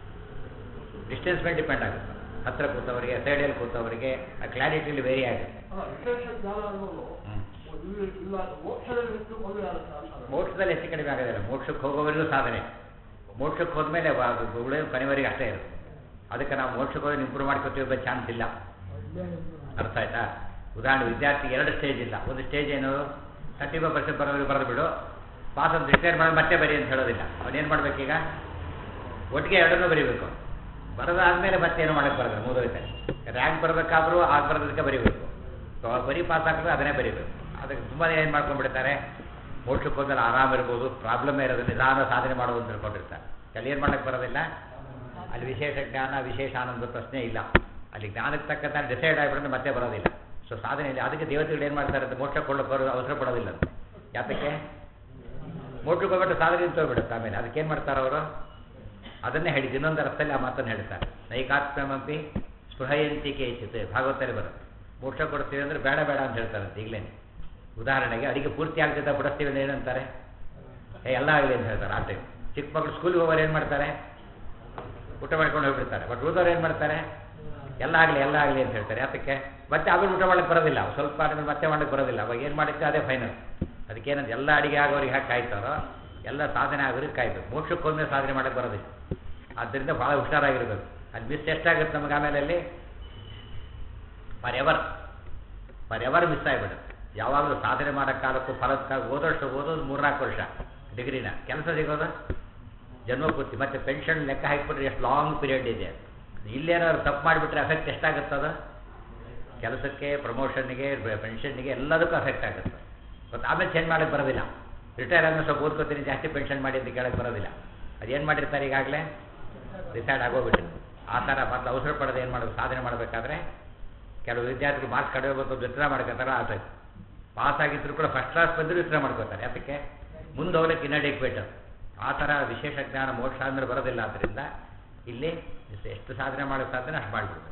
ಡಿಸ್ಟೆನ್ಸ್ ಮೇಲೆ ಡಿಪೆಂಡ್ ಆಗುತ್ತೆ. ಹತ್ತಿರ ಕೂತವರಿಗೆ, ಸೈಡಲ್ಲಿ ಕೂತವರಿಗೆ ಆ ಕ್ಲಾರಿಟಿಲಿ ವೇರಿ ಆಗುತ್ತೆ. ವಿಶೇಷ ಜ್ಞಾನ ಅನ್ನೋದು ಇಲ್ಲ ಮೋಕ್ಷದಲ್ಲಿ ಹೆಚ್ಚು ಕಮ್ಮಿ ಆಗುತ್ತೆ. ಮೋಕ್ಷದಲ್ಲಿ ಹೆಚ್ಚು ಕಡಿಮೆ ಆಗೋದಿಲ್ಲ. ಮೋಕ್ಷಕ್ಕೆ ಹೋಗೋವರೆಗೂ ಸಾಧನೆ. ಮೋಕ್ಷಕ್ಕೆ ಹೋದ್ಮೇಲೆ ಅದು ಉಳಿದ ಕೊನೆವರೆಗೆ ಅಷ್ಟೇ ಇರುತ್ತೆ. ಅದಕ್ಕೆ ನಾವು ಮೋಕ್ಷಕ್ಕೆ ಹೋಗಿ ಇಂಪ್ರೂವ್ ಮಾಡ್ಕೊತೀವಿ ಚಾನ್ಸ್ ಇಲ್ಲ. ಅರ್ಥ ಆಯ್ತಾ? ಉದಾಹರಣೆ, ವಿದ್ಯಾರ್ಥಿ ಎರಡು ಸ್ಟೇಜ್ ಇಲ್ಲ. ಒಂದು ಸ್ಟೇಜ್ ಏನು, ತರ್ಟಿ ಫೈವ್ ಪರ್ಸೆಂಟ್ ಬರೋರಿಗೆ ಬರೆದು ಬಿಡು, ಪಾಸ್ ಅಂತ ಡಿಕ್ಲೇರ್ ಮಾಡಿ ಮತ್ತೆ ಬರೀ ಅಂತ ಹೇಳೋದಿಲ್ಲ. ಅವನೇನು ಮಾಡಬೇಕೀಗ? ಒಟ್ಟಿಗೆ ಎರಡನ್ನೂ ಬರೀಬೇಕು. ಬರೋದಾದ್ಮೇಲೆ ಮತ್ತೇನು ಮಾಡೋಕ್ಕೆ ಬರೋದು, ಮುಗಿದೋಯ್ತಾರೆ. ರ್ಯಾಂಕ್ ಬರಬೇಕಾದ್ರೂ ಆಗ ಬರೋದಕ್ಕೆ ಬರೀಬೇಕು. ಸೊ ಬರೀ ಪಾಸ್ ಆಗಿದ್ರೆ ಅದನ್ನೇ ಬರೀಬೇಕು. ಅದಕ್ಕೆ ತುಂಬ ಏನು ಮಾಡ್ಕೊಂಡ್ಬಿಡ್ತಾರೆ, ಮೋಕ್ಷಕ್ಕೆ ಹೋದ್ಮೇಲೆ ಆರಾಮ ಇರ್ಬೋದು, ಪ್ರಾಬ್ಲಮ್ ಇರೋದು, ನಿಧಾನ ಸಾಧನೆ ಮಾಡೋದು ತಿಳ್ಕೊಂಡಿರ್ತಾರೆ. ಅಲ್ಲಿ ಏನು ಮಾಡೋಕ್ಕೆ ಬರೋದಿಲ್ಲ. ಅಲ್ಲಿ ವಿಶೇಷ ಜ್ಞಾನ ವಿಶೇಷ ಆನಂದ ಪ್ರಶ್ನೆ ಇಲ್ಲ. ಅಲ್ಲಿ ಜ್ಞಾನಕ್ಕೆ ತಕ್ಕಂಥ ಡಿಸೈಡ್ ಆಗಿಬಿಟ್ರೆ ಮತ್ತೆ ಬರೋದಿಲ್ಲ. ಸೊ ಸಾಧನೆಯಲ್ಲಿ ಅದಕ್ಕೆ ದೇವತೆಗಳು ಏನು ಮಾಡ್ತಾರೆ ಅಂತ ಮೋಕ್ಷಕ್ಕೆ ಕೊಳ್ಳಕ್ಕೆ ಬರೋ ಅವಸರ ಪಡೋದಿಲ್ಲ ಅಂತ. ಯಾತಕ್ಕೆ? ಮೋಕ್ಷಕ್ಕೆ ಹೋಗ್ಬಿಟ್ಟು ಸಾಧನೆ ನಿಂತೋಗ್ಬಿಡುತ್ತೆ. ಆಮೇಲೆ ಅದಕ್ಕೇನು ಮಾಡ್ತಾರೆ ಅವರು? ಅದನ್ನೇ ಹೇಳಿದ್ದು ಇನ್ನೊಂದು ಅರ್ಥದಲ್ಲಿ ಆ ಮಾತನ್ನು ಹೇಳ್ತಾರೆ. ನೈಕಾತ್ಮ್ಯಮಪಿ ಸ್ಪೃಹಯಂತಿ ಕೇಚಿತ್ ಭಾಗವತಲ್ಲಿ ಬರುತ್ತೆ. ಮೋಕ್ಷ ಕೊಡ್ತೀವಿ ಅಂದರೆ ಬೇಡ ಬೇಡ ಅಂತ ಹೇಳ್ತಾರಂತೆ ಈಗಲೇ. ಉದಾಹರಣೆಗೆ ಅಡಿಗೆ ಪೂರ್ತಿ ಆಗ್ತಿದ್ದ ಬಿಡಿಸ್ತೀವಿ ಅಂದ್ರೆ ಏನಂತಾರೆ? ಏ ಎಲ್ಲ ಆಗಲಿ ಅಂತ ಹೇಳ್ತಾರೆ. ಆ ಟೈಮ್ ಚಿಕ್ಕ ಮಕ್ಕಳು ಸ್ಕೂಲಿಗೆ ಹೋಗೋರು ಏನು ಮಾಡ್ತಾರೆ? ಊಟ ಮಾಡ್ಕೊಂಡು ಹೋಗ್ಬಿಡ್ತಾರೆ. ಬಟ್ ಉಳಿದವ್ರು ಏನು ಮಾಡ್ತಾರೆ? ಎಲ್ಲ ಆಗಲಿ ಎಲ್ಲ ಆಗಲಿ ಅಂತ ಹೇಳ್ತಾರೆ. ಯಾತಕ್ಕೆ? ಮತ್ತೆ ಆಮೇಲೆ ಊಟ ಮಾಡಕ್ಕೆ ಬರೋದಿಲ್ಲ. ಸ್ವಲ್ಪ ಆದಮೇಲೆ ಮತ್ತೆ ಮಾಡಕ್ಕೆ ಬರೋದಿಲ್ಲ. ಅವಾಗ ಏನು ಮಾಡಿದ್ರೆ ಅದೇ ಫೈನಲ್. ಅದಕ್ಕೇನಂತ ಎಲ್ಲ ಅಡಿಗೆ ಆಗೋರಿಗೆ ಹಾಕಿ ಕಾಯ್ತಾರೋ ಎಲ್ಲ ಸಾಧನೆ ಆಗೋರಿಗೆ ಕಾಯ್ಬೇಕು. ಮೋಕ್ಷಕ್ಕೆ ಹೋದ್ಮೇಲೆ ಸಾಧನೆ ಮಾಡೋಕ್ಕೆ ಬರೋದಿಲ್ಲ. ಆದ್ದರಿಂದ ಭಾಳ ಹುಷಾರಾಗಿರ್ಬೇಕು. ಅದು ಮಿಸ್ ಎಷ್ಟಾಗುತ್ತೆ ನಮಗೆ ಆಮೇಲೆ ಅಲ್ಲಿ forever forever miss ಆಗಿಬಿಡುತ್ತೆ. ಯಾವಾಗಲೂ ಸಾಧನೆ ಮಾಡೋ ಕಾಲಕ್ಕೂ ಫಲದ ಕಾಲ ಓದೋಷ್ಟು ಓದೋದು ಮೂರ್ನಾಲ್ಕು ವರ್ಷ ಡಿಗ್ರಿನ, ಕೆಲಸ ಸಿಗೋದು ಜನ್ಮಪೂರ್ತಿ. ಮತ್ತು ಪೆನ್ಷನ್ ಲೆಕ್ಕ ಹಾಕಿಬಿಟ್ರೆ ಎಷ್ಟು ಲಾಂಗ್ ಪೀರಿಯಡ್ ಇದೆ. ಇಲ್ಲೇನಾದ್ರು ತಪ್ಪು ಮಾಡಿಬಿಟ್ರೆ ಎಫೆಕ್ಟ್ ಎಷ್ಟಾಗುತ್ತದ? ಕೆಲಸಕ್ಕೆ, ಪ್ರಮೋಷನ್ನಿಗೆ, ಪೆನ್ಷನ್ನಿಗೆ ಎಲ್ಲದಕ್ಕೂ ಎಫೆಕ್ಟ್ ಆಗುತ್ತೆ. ಮತ್ತು ಆಮೇಲೆ ಚೇಂಜ್ ಮಾಡೋಕ್ಕೆ ಬರೋದಿಲ್ಲ. ರಿಟೈರ್ ಆದ್ಮೇಲೆ ಸ್ವಲ್ಪ ಓದ್ಕೋತೀನಿ ಜಾಸ್ತಿ ಪೆನ್ಷನ್ ಮಾಡಿ ಅಂತ ಕೇಳಕ್ಕೆ ಬರೋದಿಲ್ಲ. ಅದೇನು ಮಾಡಿರ್ತಾರೆ ಈಗಾಗಲೇ ಡಿಸೈಡ್ ಆಗೋಗ್ಬಿಟ್ಟು. ಆ ಥರ ಮೊದಲು ಅವಸರ ಪಡೆದು ಏನು ಮಾಡೋದು, ಸಾಧನೆ ಮಾಡಬೇಕಾದ್ರೆ ಕೆಲವು ವಿದ್ಯಾರ್ಥಿಗಳು ಮಾರ್ಕ್ಸ್ ಕಡಿಮೆ ಬಂದು ವಿತ್ಡ್ರಾ ಮಾಡ್ಕೋತಾರೆ. ಆಯ್ತು, ಪಾಸ್ ಆಗಿದ್ರು ಕೂಡ ಫಸ್ಟ್ ಕ್ಲಾಸ್ ಬಂದರೂ ವಿತ್ಡ್ರಾ ಮಾಡ್ಕೋತಾರೆ. ಅದಕ್ಕೆ ಮುಂದೆ ಹೋಗ್ಲಿಕ್ಕೆ ಇನ್ಅಡಿಕ್ವೇಟ್. ಆ ಥರ ವಿಶೇಷ ಜ್ಞಾನ ಮೋಕ್ಷ ಅಂದರೆ ಬರೋದಿಲ್ಲ. ಆದ್ದರಿಂದ ಇಲ್ಲಿ ಎಷ್ಟು ಸಾಧನೆ ಮಾಡೋ ಸಾಧನೆ ಅಷ್ಟು ಮಾಡಿಬಿಡ್ಬೇಕು.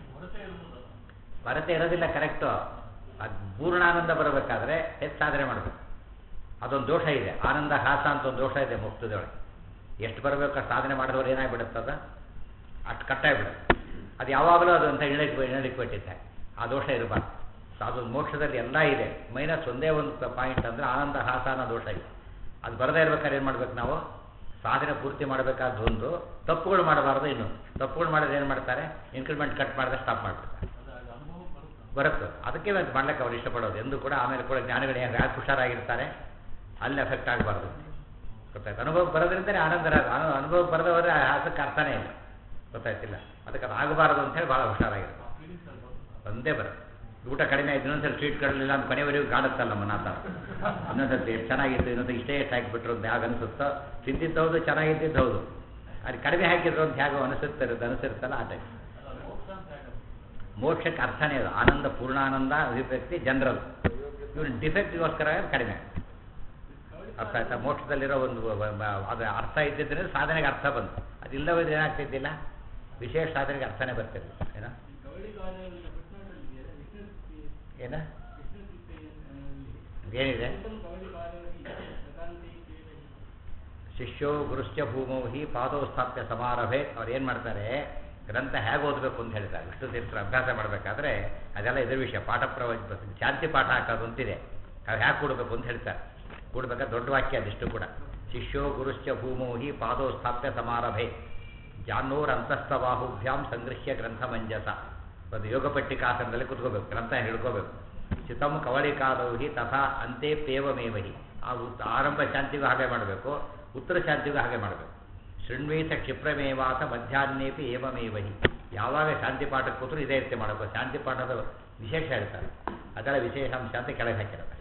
ಕೊರತೆ ಇರೋದಿಲ್ಲ, ಕರೆಕ್ಟು. ಅದು ಪೂರ್ಣಾನಂದ ಬರಬೇಕಾದ್ರೆ ಹೆಚ್ಚು ಸಾಧನೆ ಮಾಡಬೇಕು. ಅದೊಂದು ದೋಷ ಇದೆ, ಆನಂದ ಹಾಸ ಅಂತ ಒಂದು ದೋಷ ಇದೆ ಮುಕ್ತದೊಳಗೆ. ಎಷ್ಟು ಬರಬೇಕು ಅಷ್ಟು ಸಾಧನೆ ಮಾಡಿದವರು ಏನಾಗ್ಬಿಡುತ್ತದ, ಅಷ್ಟು ಕಟ್ಟಾಗಿಬಿಡುತ್ತೆ. ಅದು ಯಾವಾಗಲೂ ಅದು ಅಂತ ಇಣಕ್ ಇಣಡಿಕ್ಬಿಟ್ಟಿದ್ದೆ. ಆ ದೋಷ ಇರಬಾರ್ದು. ಸೊ ಅದು ಮೋಕ್ಷದಲ್ಲಿ ಎಲ್ಲ ಇದೆ. ಮೈನಸ್ ಒಂದೇ ಒಂದು ಪಾಯಿಂಟ್ ಅಂದರೆ ಆನಂದ ಹಾಸ ಅನ್ನೋ ದೋಷ ಇದೆ. ಅದು ಬರದೇ ಇರ್ಬೇಕಾದ್ರೆ ಏನು ಮಾಡ್ಬೇಕು ನಾವು? ಸಾಧನೆ ಪೂರ್ತಿ ಮಾಡಬೇಕಾದ ಒಂದು, ತಪ್ಪುಗಳು ಮಾಡಬಾರ್ದು. ಇನ್ನೊಂದು ತಪ್ಪುಗಳು ಮಾಡಿದ್ರೆ ಏನು ಮಾಡ್ತಾರೆ? ಇನ್ಕ್ರಿಮೆಂಟ್ ಕಟ್ ಮಾಡಿದ್ರೆ ಸ್ಟಾಪ್ ಮಾಡಿಬಿಡ್ತಾರೆ. ಬರುತ್ತೆ. ಅದಕ್ಕೆ ಮತ್ತೆ ಮಾಡ್ಲಿಕ್ಕೆ ಅವ್ರು ಇಷ್ಟಪಡೋದು ಎಂದು ಕೂಡ. ಆಮೇಲೆ ಕೂಡ ಜ್ಞಾನಿಗಳು ಯಾಕೆ ಹುಷಾರಾಗಿರ್ತಾರೆ, ಅಲ್ಲಿ ಎಫೆಕ್ಟ್ ಆಗಬಾರ್ದು. ಗೊತ್ತಾಯ್ತು? ಅನುಭವಕ್ಕೆ ಬರೋದ್ರಿಂದಲೇ ಆನಂದ. ಅನುಭವಕ್ಕೆ ಬರದವರೆ ಹಾಸಕ್ಕೆ ಅರ್ಥನೇ ಇಲ್ಲ. ಗೊತ್ತಾಯ್ತಿಲ್ಲ? ಅದಕ್ಕೆ ಅದು ಆಗಬಾರ್ದು ಅಂತೇಳಿ ಭಾಳ ಹುಷಾರಾಗಿರುತ್ತೆ. ಒಂದೇ ಬರುತ್ತೆ. ಊಟ ಕಡಿಮೆ ಆಯ್ತು, ಇನ್ನೊಂದ್ಸಲ ಸ್ವೀಟ್ ಕಡಲಿಲ್ಲ ಅಂತ ಕೊನೆವರೆಗೂ ಕಾಣುತ್ತಲ್ಲ ನಮ್ಮ ನಾಥ. ಇನ್ನೊಂದ್ಸಲ ಎಷ್ಟು ಚೆನ್ನಾಗಿತ್ತು, ಇನ್ನೊಂದು ಇಷ್ಟೇ ಎಷ್ಟು ಹಾಕಿಬಿಟ್ರು ಅಂತ ಹೇಗೆ ಅನಿಸುತ್ತೋ. ತಿಂದಿದ್ದು ಹೌದು, ಚೆನ್ನಾಗಿದ್ದಿದ್ದು ಹೌದು. ಅದು ಕಡಿಮೆ ಹಾಕಿದ್ರು ಅಂತ ಹೇಗೋ ಅನಿಸುತ್ತಿರುತ್ತೆ ಅನಿಸಿರುತ್ತಲ್ಲ ಆ ಟೈಮ್. ಮೋಕ್ಷಕ್ಕೆ ಅರ್ಥನೇ ಅದು. ಆನಂದ ಪೂರ್ಣಾನಂದ ಅಭಿವ್ಯಕ್ತಿ ಜನರಲ್. ಇವನು ಡಿಫೆಕ್ಟ್ಗೋಸ್ಕರ ಕಡಿಮೆ. ಅರ್ಥ ಆಯ್ತಾ? ಮೋಕ್ಷದಲ್ಲಿರೋ ಒಂದು ಅದು ಅರ್ಥ ಇದ್ದಿದ್ರೆ ಸಾಧನೆಗೆ ಅರ್ಥ ಬಂತು. ಅದಿಲ್ಲವೇ ಏನಾಗ್ತಿದ್ದಿಲ್ಲ, ವಿಶೇಷ ಸಾಧನೆಗೆ ಅರ್ಥನೇ ಬರ್ತಿರಲಿಲ್ಲ. ಏನ ಏನ ಏನಿದೆ? ಶಿಷ್ಯೋ ಗುರುಶ್ಚ ಭೂಮೌ ಹಿ ಪಾದೋ ಸ್ಥಾಪ್ಯ ಸಮಾರಭೆ. ಅವ್ರು ಏನು ಮಾಡ್ತಾರೆ, ಗ್ರಂಥ ಹೇಗೆ ಓದಬೇಕು ಅಂತ ಹೇಳ್ತಾರೆ. ವಿಷ್ಣು ತೀರ್ಥರ ಅಭ್ಯಾಸ ಮಾಡಬೇಕಾದ್ರೆ ಅದೆಲ್ಲ ಇದ್ರ ವಿಷಯ. ಪಾಠ ಪ್ರವಚ ಶಾಂತಿ ಪಾಠ ಹಾಕೋದು ಅಂತಿದೆ. ಅದು ಹೇಗೆ ಕೊಡಬೇಕು ಅಂತ ಹೇಳ್ತಾರೆ. ಕೂಡ್ಬೇಕಾದ್ರೆ ದೊಡ್ಡ ವಾಕ್ಯ ಅದಿಷ್ಟು ಕೂಡ. ಶಿಷ್ಯೋ ಗುರುಶ್ಚ ಭೂಮೋ ಹಿ ಪಾದೋ ಸ್ಥಾಪ್ಯ ಸಮಾರಭೆ ಜಾನೋರ್ ಅಂತಸ್ಥಬಾಹುಭ್ಯಾಂ ಸಂಗೃಹ್ಯ ಗ್ರಂಥ ಮಂಜಸ. ಒಂದು ಯೋಗ ಪಟ್ಟಿಕಾಸನದಲ್ಲಿ ಕುತ್ಕೋಬೇಕು, ಗ್ರಂಥ ಹಿಡ್ಕೋಬೇಕು. ಸ್ಥಿತಂ ಕವಳಿಕಾದೌ ಹಿ ತಥಾ ಅಂತೆಪ್ಯೇವಮೇವ ಹಿ. ಆ ಉತ್ ಆರಂಭ ಶಾಂತಿಗೂ ಹಾಗೆ ಮಾಡಬೇಕು, ಉತ್ತರ ಶಾಂತಿಗೂ ಹಾಗೆ ಮಾಡಬೇಕು. ಶೃಣ್ವೇತ ಕ್ಷಿಪ್ರಮೇವಾತ ಮಧ್ಯಾಹ್ನೇಪಿ ಏವಮೇವ ಹಿ. ಯಾವಾಗ ಶಾಂತಿ ಪಾಠಕ್ಕೆ ಕೂತರು ಇದೇ ರೀತಿ ಮಾಡಬೇಕು. ಶಾಂತಿ ಪಾಠದ ವಿಶೇಷ ಹೇಳ್ತಾರೆ, ಅದರ ವಿಶೇಷಾಂಶ ಅಂತ ಕೆಳಗೆ ಹಾಕಿರುತ್ತೆ.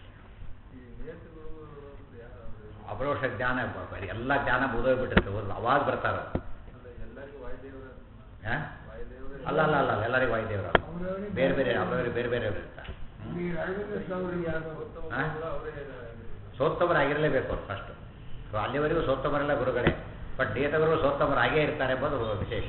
ಅಪರೋಕ್ಷ ಜ್ಞಾನ ಎಲ್ಲ ಜ್ಞಾನ ಮುಗಿದೋಗ್ಬಿಟ್ಟಿರುತ್ತೆ, ಓದ್ ಅವಾಗ ಬರ್ತಾರೆ. ಹಾಂ ಅಲ್ಲ ಅಲ್ಲ ಅಲ್ಲ ಎಲ್ಲರಿಗೂ ವಾಯುದೇವರು ಬೇರೆ ಬೇರೆ ಅವರವರಿಗೆ ಬೇರೆ ಬೇರೆ ಇರ್ತಾರೆ. ಹಾಂ ಸೋತ್ತಮರಾಗಿರಲೇಬೇಕು ಅವ್ರು ಫಸ್ಟು. ಸೊ ಅಲ್ಲಿವರೆಗೂ ಸೋತ್ತಮರೆಲ್ಲ ಗುರುಗಳೇ, ಬಟ್ ನೇತವರು ಸೋತ್ತಮರು ಹಾಗೇ ಇರ್ತಾರೆ ಎಂಬುದು ವಿಶೇಷ.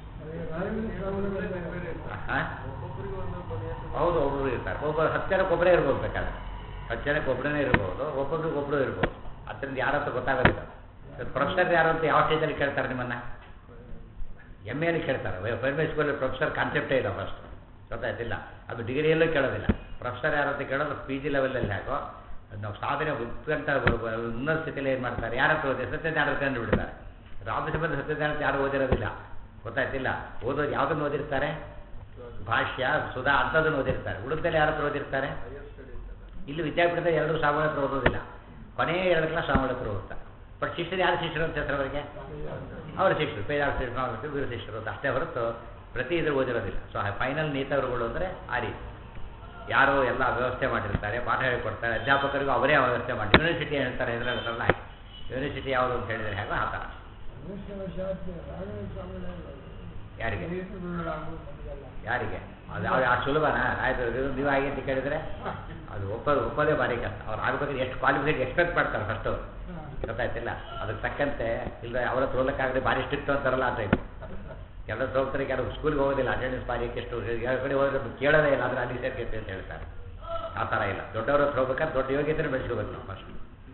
ಹಾಂ ಹೌದು, ಒಬ್ಬರು ಇರ್ತಾರೆ. ಒಬ್ಬರು ಹತ್ತು ಜನಕ್ಕೆ ಒಬ್ಬರೇ ಇರ್ಬೋದು, ಬೇಕಾದ್ರೆ ಹತ್ತು ಜನಕ್ಕೆ ಒಬ್ಬರೇ ಇರ್ಬೋದು, ಒಬ್ಬೊಬ್ರಿಗೆ ಒಬ್ಬರು ಇರ್ಬೋದು. ಅದರಿಂದ ಯಾರಂತ ಗೊತ್ತಾಗೋದಿಲ್ಲ. ಪ್ರೊಫೆಸರ್ ಯಾರು ಅಂತ ಯಾವ ಸ್ಟೇಜಲ್ಲಿ ಕೇಳ್ತಾರೆ ನಿಮ್ಮನ್ನು? ಎಮ್ ಎಲ್ಲಿ ಕೇಳ್ತಾರೆ. ಪ್ರೈಮರಿ ಸ್ಕೂಲಲ್ಲಿ ಪ್ರೊಫೆಸರ್ ಕಾನ್ಸೆಪ್ಟೇ ಇಲ್ಲ ಫಸ್ಟ್, ಗೊತ್ತಾಯ್ತಿಲ್ಲ. ಅದು ಡಿಗ್ರಿಯಲ್ಲೂ ಕೇಳೋದಿಲ್ಲ. ಪ್ರೊಫೆಸರ್ ಯಾರು ಅಂತ ಕೇಳೋದು ಪಿ ಜಿ ಲೆವೆಲಲ್ಲಿ ಹಾಕೋ ನಾವು ಸಾಧನೆ ಉತ್ಕಂಠ ಉನ್ನತ ಸ್ಥಿತಿಯಲ್ಲಿ ಏನು ಮಾಡ್ತಾರೆ, ಯಾರತ್ರ ಓದಿ ಸತ್ಯಜ್ಞಾನ ಕಂಡು ಬಿಡ್ತಾರೆ. ರಾಮಸಂಬಂಧ ಸತ್ಯಜ್ಞಾನ ಯಾರು ಓದಿರೋದಿಲ್ಲ, ಗೊತ್ತಾಯ್ತಿಲ್ಲ. ಓದೋದು ಯಾವುದನ್ನು ಓದಿರ್ತಾರೆ? ಭಾಷ್ಯ, ಸುಧಾ ಅಂಥದ್ದನ್ನು ಓದಿರ್ತಾರೆ. ಉಳಿದಲ್ಲಿ ಯಾರ ಹತ್ರ ಓದಿರ್ತಾರೆ? ಇಲ್ಲಿ ವಿದ್ಯಾಪೀಠದ ಎರಡು ಸ್ವಾಮಿಗಳ ಹತ್ರ ಓದೋದಿಲ್ಲ, ಕೊನೆಯ ಎರಡು ಕ್ಲಾಸ್ ಸ್ವಾಮಿಗಳ ಹತ್ರ ಓದ್ತಾರೆ. ಬಟ್ ಶಿಷ್ಯರು ಯಾರು ಶಿಷ್ಯರು ಅಂತ ಹೇಳ್ತಾರೆ ಅವರಿಗೆ? ಅವರ ಶಿಷ್ಯರು, ಪೇಜಾರ ಶಿಕ್ಷಣ ವೀರ ಶಿಷ್ಯರು ಅಂತ ಅಷ್ಟೇ ಹೊರತು ಪ್ರತಿ ಇದ್ರ ಓದಿರೋದಿಲ್ಲ. ಸೊ ಫೈನಲ್ ನೇತರುಗಳು ಅಂದರೆ ಆ ರೀತಿ ಯಾರೋ ಎಲ್ಲ ವ್ಯವಸ್ಥೆ ಮಾಡಿರ್ತಾರೆ, ಪಾಠ ಹೇಳಿಕೊಡ್ತಾರೆ. ಅಧ್ಯಾಪಕರಿಗೂ ಅವರೇ ವ್ಯವಸ್ಥೆ ಮಾಡಿ ಯೂನಿವರ್ಸಿಟಿ ಹೇಳ್ತಾರೆ, ಇದ್ರಲ್ಲಿ ಹೇಳ್ತಾರಲ್ಲ ಹಾಗೆ. ಯೂನಿವರ್ಸಿಟಿ ಯಾವುದು ಅಂತ ಹೇಳಿದರೆ ಹೇಗೋ ಆ ಥರ. ಯಾರಿಗೆ ಯಾರಿಗೆ ಅದು ಅವ್ರು ಆ ಸುಲಭನಾ? ಆಯಿತು ನೀವು ಹಾಗೆ ಅಂತ ಕೇಳಿದರೆ ಅದು ಒಪ್ಪೋದು ಒಪ್ಪೋದೇ ಭಾರಿ ಕಷ್ಟ. ಅವ್ರು ಆಗಬೇಕಾದ್ರೆ ಎಷ್ಟು ಕ್ವಾಲಿಫಿಕೇಟ್ ಎಕ್ಸ್ಪೆಕ್ಟ್ ಮಾಡ್ತಾರೆ ಫಸ್ಟ್ ಅವರು, ಗೊತ್ತಾಯ್ತಿಲ್ಲ. ಅದಕ್ಕೆ ತಕ್ಕಂತೆ ಇಲ್ಲ ಅವರ ತೋಲಕ್ಕಾಗಲಿ ಭಾರಿ ಸ್ಟ್ರಿಕ್ಟ್ ಅಂತಾರಲ್ಲ ಆ ಟೈಪ್. ಕೆಲವು ಹೋಗ್ತಾರೆ, ಕೆಲವು ಸ್ಕೂಲ್ಗೆ ಹೋಗೋದಿಲ್ಲ, ಅಟೆಂಡೆನ್ಸ್ ಭಾರಿ ಎಷ್ಟು ಎರಡು ಕಡೆ ಹೋದ್ರೆ ಕೇಳೋದೇ ಇಲ್ಲ, ಆದರೆ ಅಲ್ಲಿ ಸೇರ್ಕೈತೆ ಅಂತ ಹೇಳ್ತಾರೆ. ಆ ಥರ ಇಲ್ಲ. ದೊಡ್ಡವ್ರ ಹತ್ರ ಹೋಗ್ಬೇಕಾದ್ರೆ ದೊಡ್ಡ ಯೋಗ್ಯತೆ ಬೆಳೆಸ್ಕೋಬೇಕು ನಾವು ಫಸ್ಟ್.